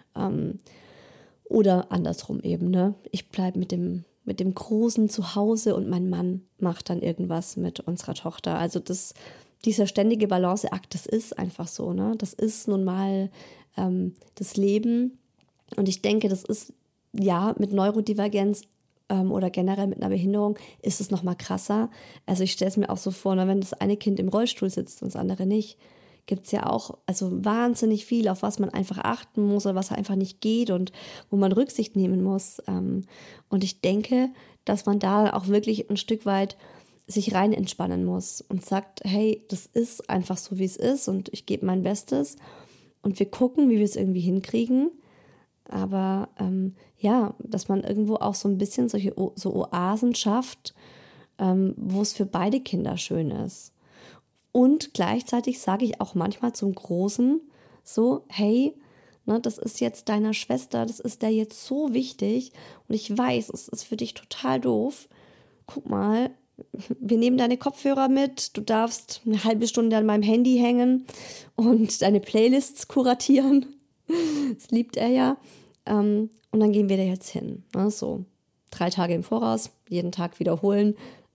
Speaker 3: Oder andersrum eben, ne? Ich bleibe mit dem Großen zu Hause und mein Mann macht dann irgendwas mit unserer Tochter. Also dieser ständige Balanceakt, das ist einfach so, ne? Das ist nun mal das Leben. Und ich denke, das ist, ja, mit Neurodivergenz oder generell mit einer Behinderung ist es nochmal krasser. Also ich stelle es mir auch so vor, wenn das eine Kind im Rollstuhl sitzt und das andere nicht, gibt es ja auch also wahnsinnig viel, auf was man einfach achten muss oder was einfach nicht geht und wo man Rücksicht nehmen muss. Und ich denke, dass man da auch wirklich ein Stück weit sich rein entspannen muss und sagt, hey, das ist einfach so, wie es ist und ich gebe mein Bestes und wir gucken, wie wir es irgendwie hinkriegen. Aber ja, dass man irgendwo auch so ein bisschen so Oasen schafft, wo es für beide Kinder schön ist. Und gleichzeitig sage ich auch manchmal zum Großen so, hey, ne, das ist jetzt deiner Schwester, das ist der jetzt so wichtig und ich weiß, es ist für dich total doof. Guck mal, wir nehmen deine Kopfhörer mit, du darfst eine halbe Stunde an meinem Handy hängen und deine Playlists kuratieren. Das liebt er ja. Und dann gehen wir da jetzt hin. Ne? So 3 Tage im Voraus, jeden Tag wiederholen.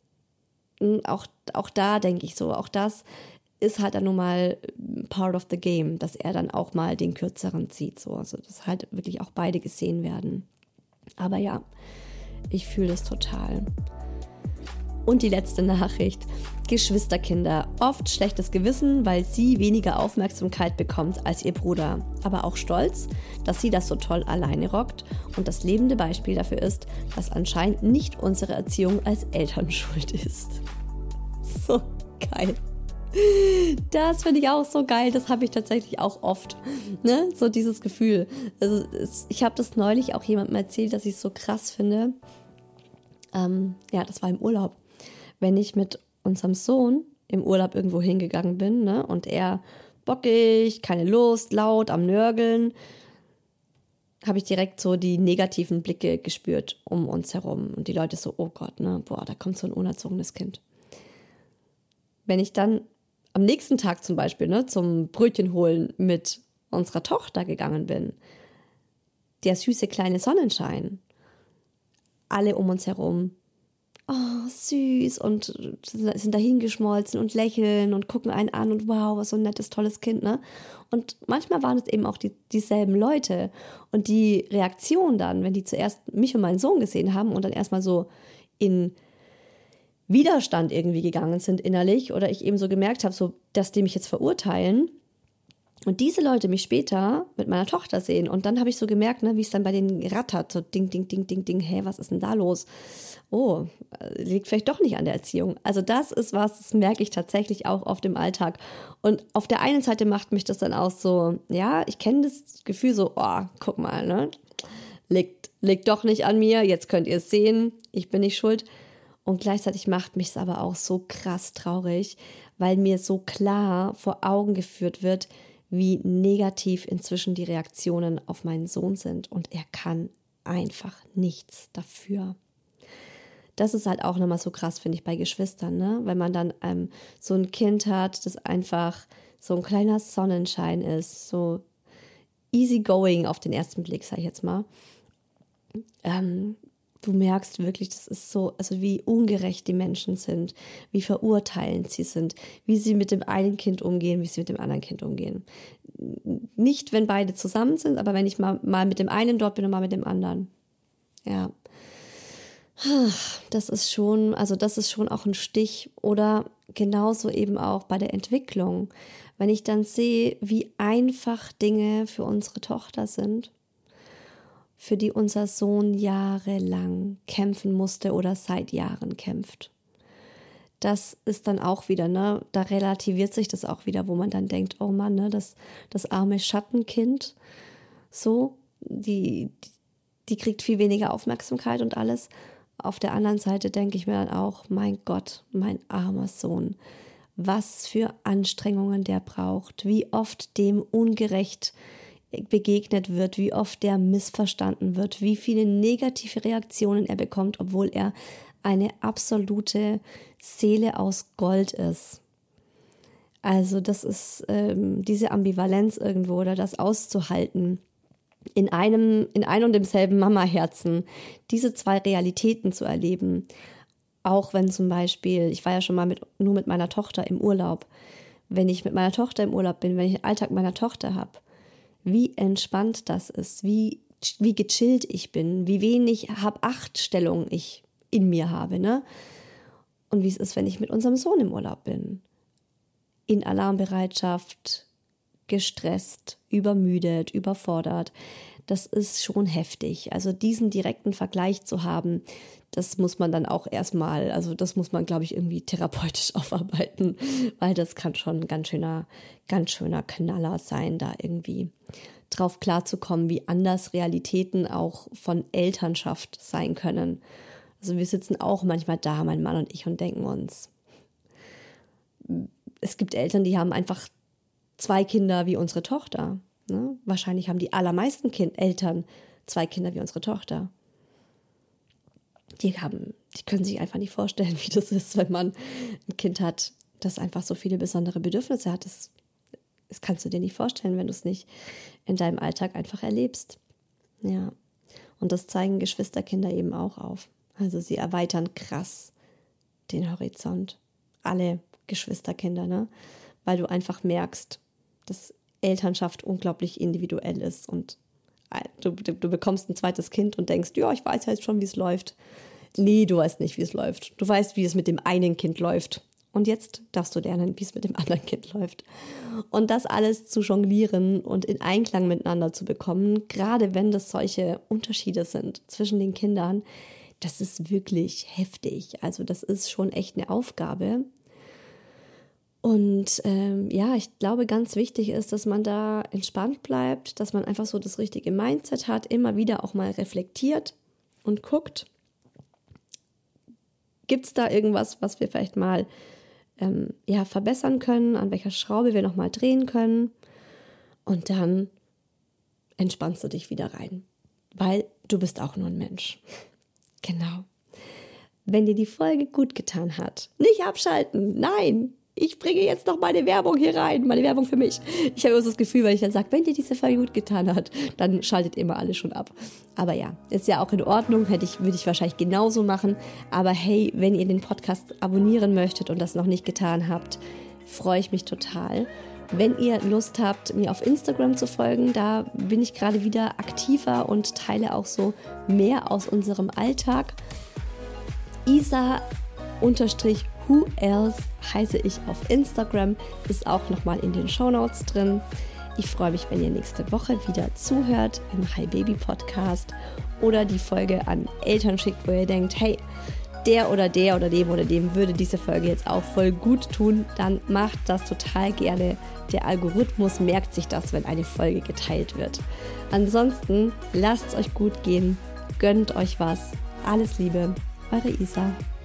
Speaker 3: Auch da denke ich so, auch das ist halt dann nun mal part of the game, dass er dann auch mal den Kürzeren zieht. So. Also dass halt wirklich auch beide gesehen werden. Aber ja, ich fühle das total. Und die letzte Nachricht. Geschwisterkinder. Oft schlechtes Gewissen, weil sie weniger Aufmerksamkeit bekommt als ihr Bruder. Aber auch stolz, dass sie das so toll alleine rockt und das lebende Beispiel dafür ist, dass anscheinend nicht unsere Erziehung als Eltern schuld ist. So geil. Das finde ich auch so geil. Das habe ich tatsächlich auch oft. Ne? So dieses Gefühl. Also ich habe das neulich auch jemandem erzählt, dass ich es so krass finde. Ja, das war im Urlaub. Wenn ich mit unserem Sohn im Urlaub irgendwo hingegangen bin, ne, und er bockig, keine Lust, laut, am Nörgeln, habe ich direkt so die negativen Blicke gespürt um uns herum. Und die Leute so, oh Gott, ne, boah, da kommt so ein unerzogenes Kind. Wenn ich dann am nächsten Tag zum Beispiel, ne, zum Brötchen holen mit unserer Tochter gegangen bin, der süße kleine Sonnenschein, alle um uns herum, oh, süß und sind da hingeschmolzen und lächeln und gucken einen an und wow, was so ein nettes, tolles Kind, ne? Und manchmal waren es eben auch dieselben Leute und die Reaktion dann, wenn die zuerst mich und meinen Sohn gesehen haben und dann erstmal so in Widerstand irgendwie gegangen sind innerlich oder ich eben so gemerkt habe, so, dass die mich jetzt verurteilen und diese Leute mich später mit meiner Tochter sehen und dann habe ich so gemerkt, ne, wie es dann bei denen rattert, so ding, ding, ding, ding, ding, hä, was ist denn da los? Oh, liegt vielleicht doch nicht an der Erziehung. Also das ist was, das merke ich tatsächlich auch oft im Alltag. Und auf der einen Seite macht mich das dann auch so, ja, ich kenne das Gefühl so, oh, guck mal, ne, liegt doch nicht an mir, jetzt könnt ihr es sehen, ich bin nicht schuld. Und gleichzeitig macht mich es aber auch so krass traurig, weil mir so klar vor Augen geführt wird, wie negativ inzwischen die Reaktionen auf meinen Sohn sind und er kann einfach nichts dafür. Das ist halt auch nochmal so krass, finde ich, bei Geschwistern, ne? Wenn man dann so ein Kind hat, das einfach so ein kleiner Sonnenschein ist, so easy going auf den ersten Blick, sag ich jetzt mal. Du merkst wirklich, das ist so, also wie ungerecht die Menschen sind, wie verurteilend sie sind, wie sie mit dem einen Kind umgehen, wie sie mit dem anderen Kind umgehen. Nicht, wenn beide zusammen sind, aber wenn ich mal mit dem einen dort bin und mal mit dem anderen. Ja. Das ist schon auch ein Stich oder genauso eben auch bei der Entwicklung. Wenn ich dann sehe, wie einfach Dinge für unsere Tochter sind, für die unser Sohn jahrelang kämpfen musste oder seit Jahren kämpft. Das ist dann auch wieder, ne, da relativiert sich das auch wieder, wo man dann denkt, oh Mann, ne, das arme Schattenkind, so, die kriegt viel weniger Aufmerksamkeit und alles. Auf der anderen Seite denke ich mir dann auch, mein Gott, mein armer Sohn, was für Anstrengungen der braucht, wie oft dem ungerecht begegnet wird, wie oft der missverstanden wird, wie viele negative Reaktionen er bekommt, obwohl er eine absolute Seele aus Gold ist. Also das ist diese Ambivalenz irgendwo oder das auszuhalten, in ein und demselben Mama-Herzen diese zwei Realitäten zu erleben. Auch wenn zum Beispiel, ich war ja schon mal nur mit meiner Tochter im Urlaub, wenn ich mit meiner Tochter im Urlaub bin, wenn ich den Alltag meiner Tochter habe, wie entspannt das ist, wie gechillt ich bin, wie wenig Hab-Acht-Stellung ich in mir habe, ne? Und wie es ist, wenn ich mit unserem Sohn im Urlaub bin. In Alarmbereitschaft, gestresst, übermüdet, überfordert. Das ist schon heftig. Also diesen direkten Vergleich zu haben, das muss man dann auch erstmal, also das muss man, glaube ich, irgendwie therapeutisch aufarbeiten, weil das kann schon ein ganz schöner Knaller sein, da irgendwie drauf klarzukommen, wie anders Realitäten auch von Elternschaft sein können. Also wir sitzen auch manchmal da, mein Mann und ich, und denken uns, es gibt Eltern, die haben einfach 2 Kinder wie unsere Tochter. Ne? Wahrscheinlich haben die allermeisten Eltern 2 Kinder wie unsere Tochter. Die können sich einfach nicht vorstellen, wie das ist, wenn man ein Kind hat, das einfach so viele besondere Bedürfnisse hat. Das kannst du dir nicht vorstellen, wenn du es nicht in deinem Alltag einfach erlebst. Ja. Und das zeigen Geschwisterkinder eben auch auf. Also sie erweitern krass den Horizont. Alle Geschwisterkinder, ne? Weil du einfach merkst, dass Elternschaft unglaublich individuell ist und du bekommst ein zweites Kind und denkst, ja, ich weiß jetzt schon, wie es läuft. Nee, du weißt nicht, wie es läuft. Du weißt, wie es mit dem einen Kind läuft. Und jetzt darfst du lernen, wie es mit dem anderen Kind läuft. Und das alles zu jonglieren und in Einklang miteinander zu bekommen, gerade wenn das solche Unterschiede sind zwischen den Kindern, das ist wirklich heftig. Also das ist schon echt eine Aufgabe. Und ich glaube, ganz wichtig ist, dass man da entspannt bleibt, dass man einfach so das richtige Mindset hat, immer wieder auch mal reflektiert und guckt, gibt es da irgendwas, was wir vielleicht mal verbessern können, an welcher Schraube wir nochmal drehen können. Und dann entspannst du dich wieder rein, weil du bist auch nur ein Mensch. Genau. Wenn dir die Folge gut getan hat, nicht abschalten, nein! Ich bringe jetzt noch meine Werbung hier rein, meine Werbung für mich. Ich habe immer so das Gefühl, wenn ich dann sage, wenn dir diese Folge gut getan hat, dann schaltet immer alle schon ab. Aber ja, ist ja auch in Ordnung, würde ich wahrscheinlich genauso machen. Aber hey, wenn ihr den Podcast abonnieren möchtet und das noch nicht getan habt, freue ich mich total. Wenn ihr Lust habt, mir auf Instagram zu folgen, da bin ich gerade wieder aktiver und teile auch so mehr aus unserem Alltag. Isa_Who Else heiße ich auf Instagram, ist auch nochmal in den Shownotes drin. Ich freue mich, wenn ihr nächste Woche wieder zuhört im Hi Baby Podcast oder die Folge an Eltern schickt, wo ihr denkt, hey, der oder dem würde diese Folge jetzt auch voll gut tun, dann macht das total gerne. Der Algorithmus merkt sich das, wenn eine Folge geteilt wird. Ansonsten lasst es euch gut gehen, gönnt euch was. Alles Liebe, eure Isa.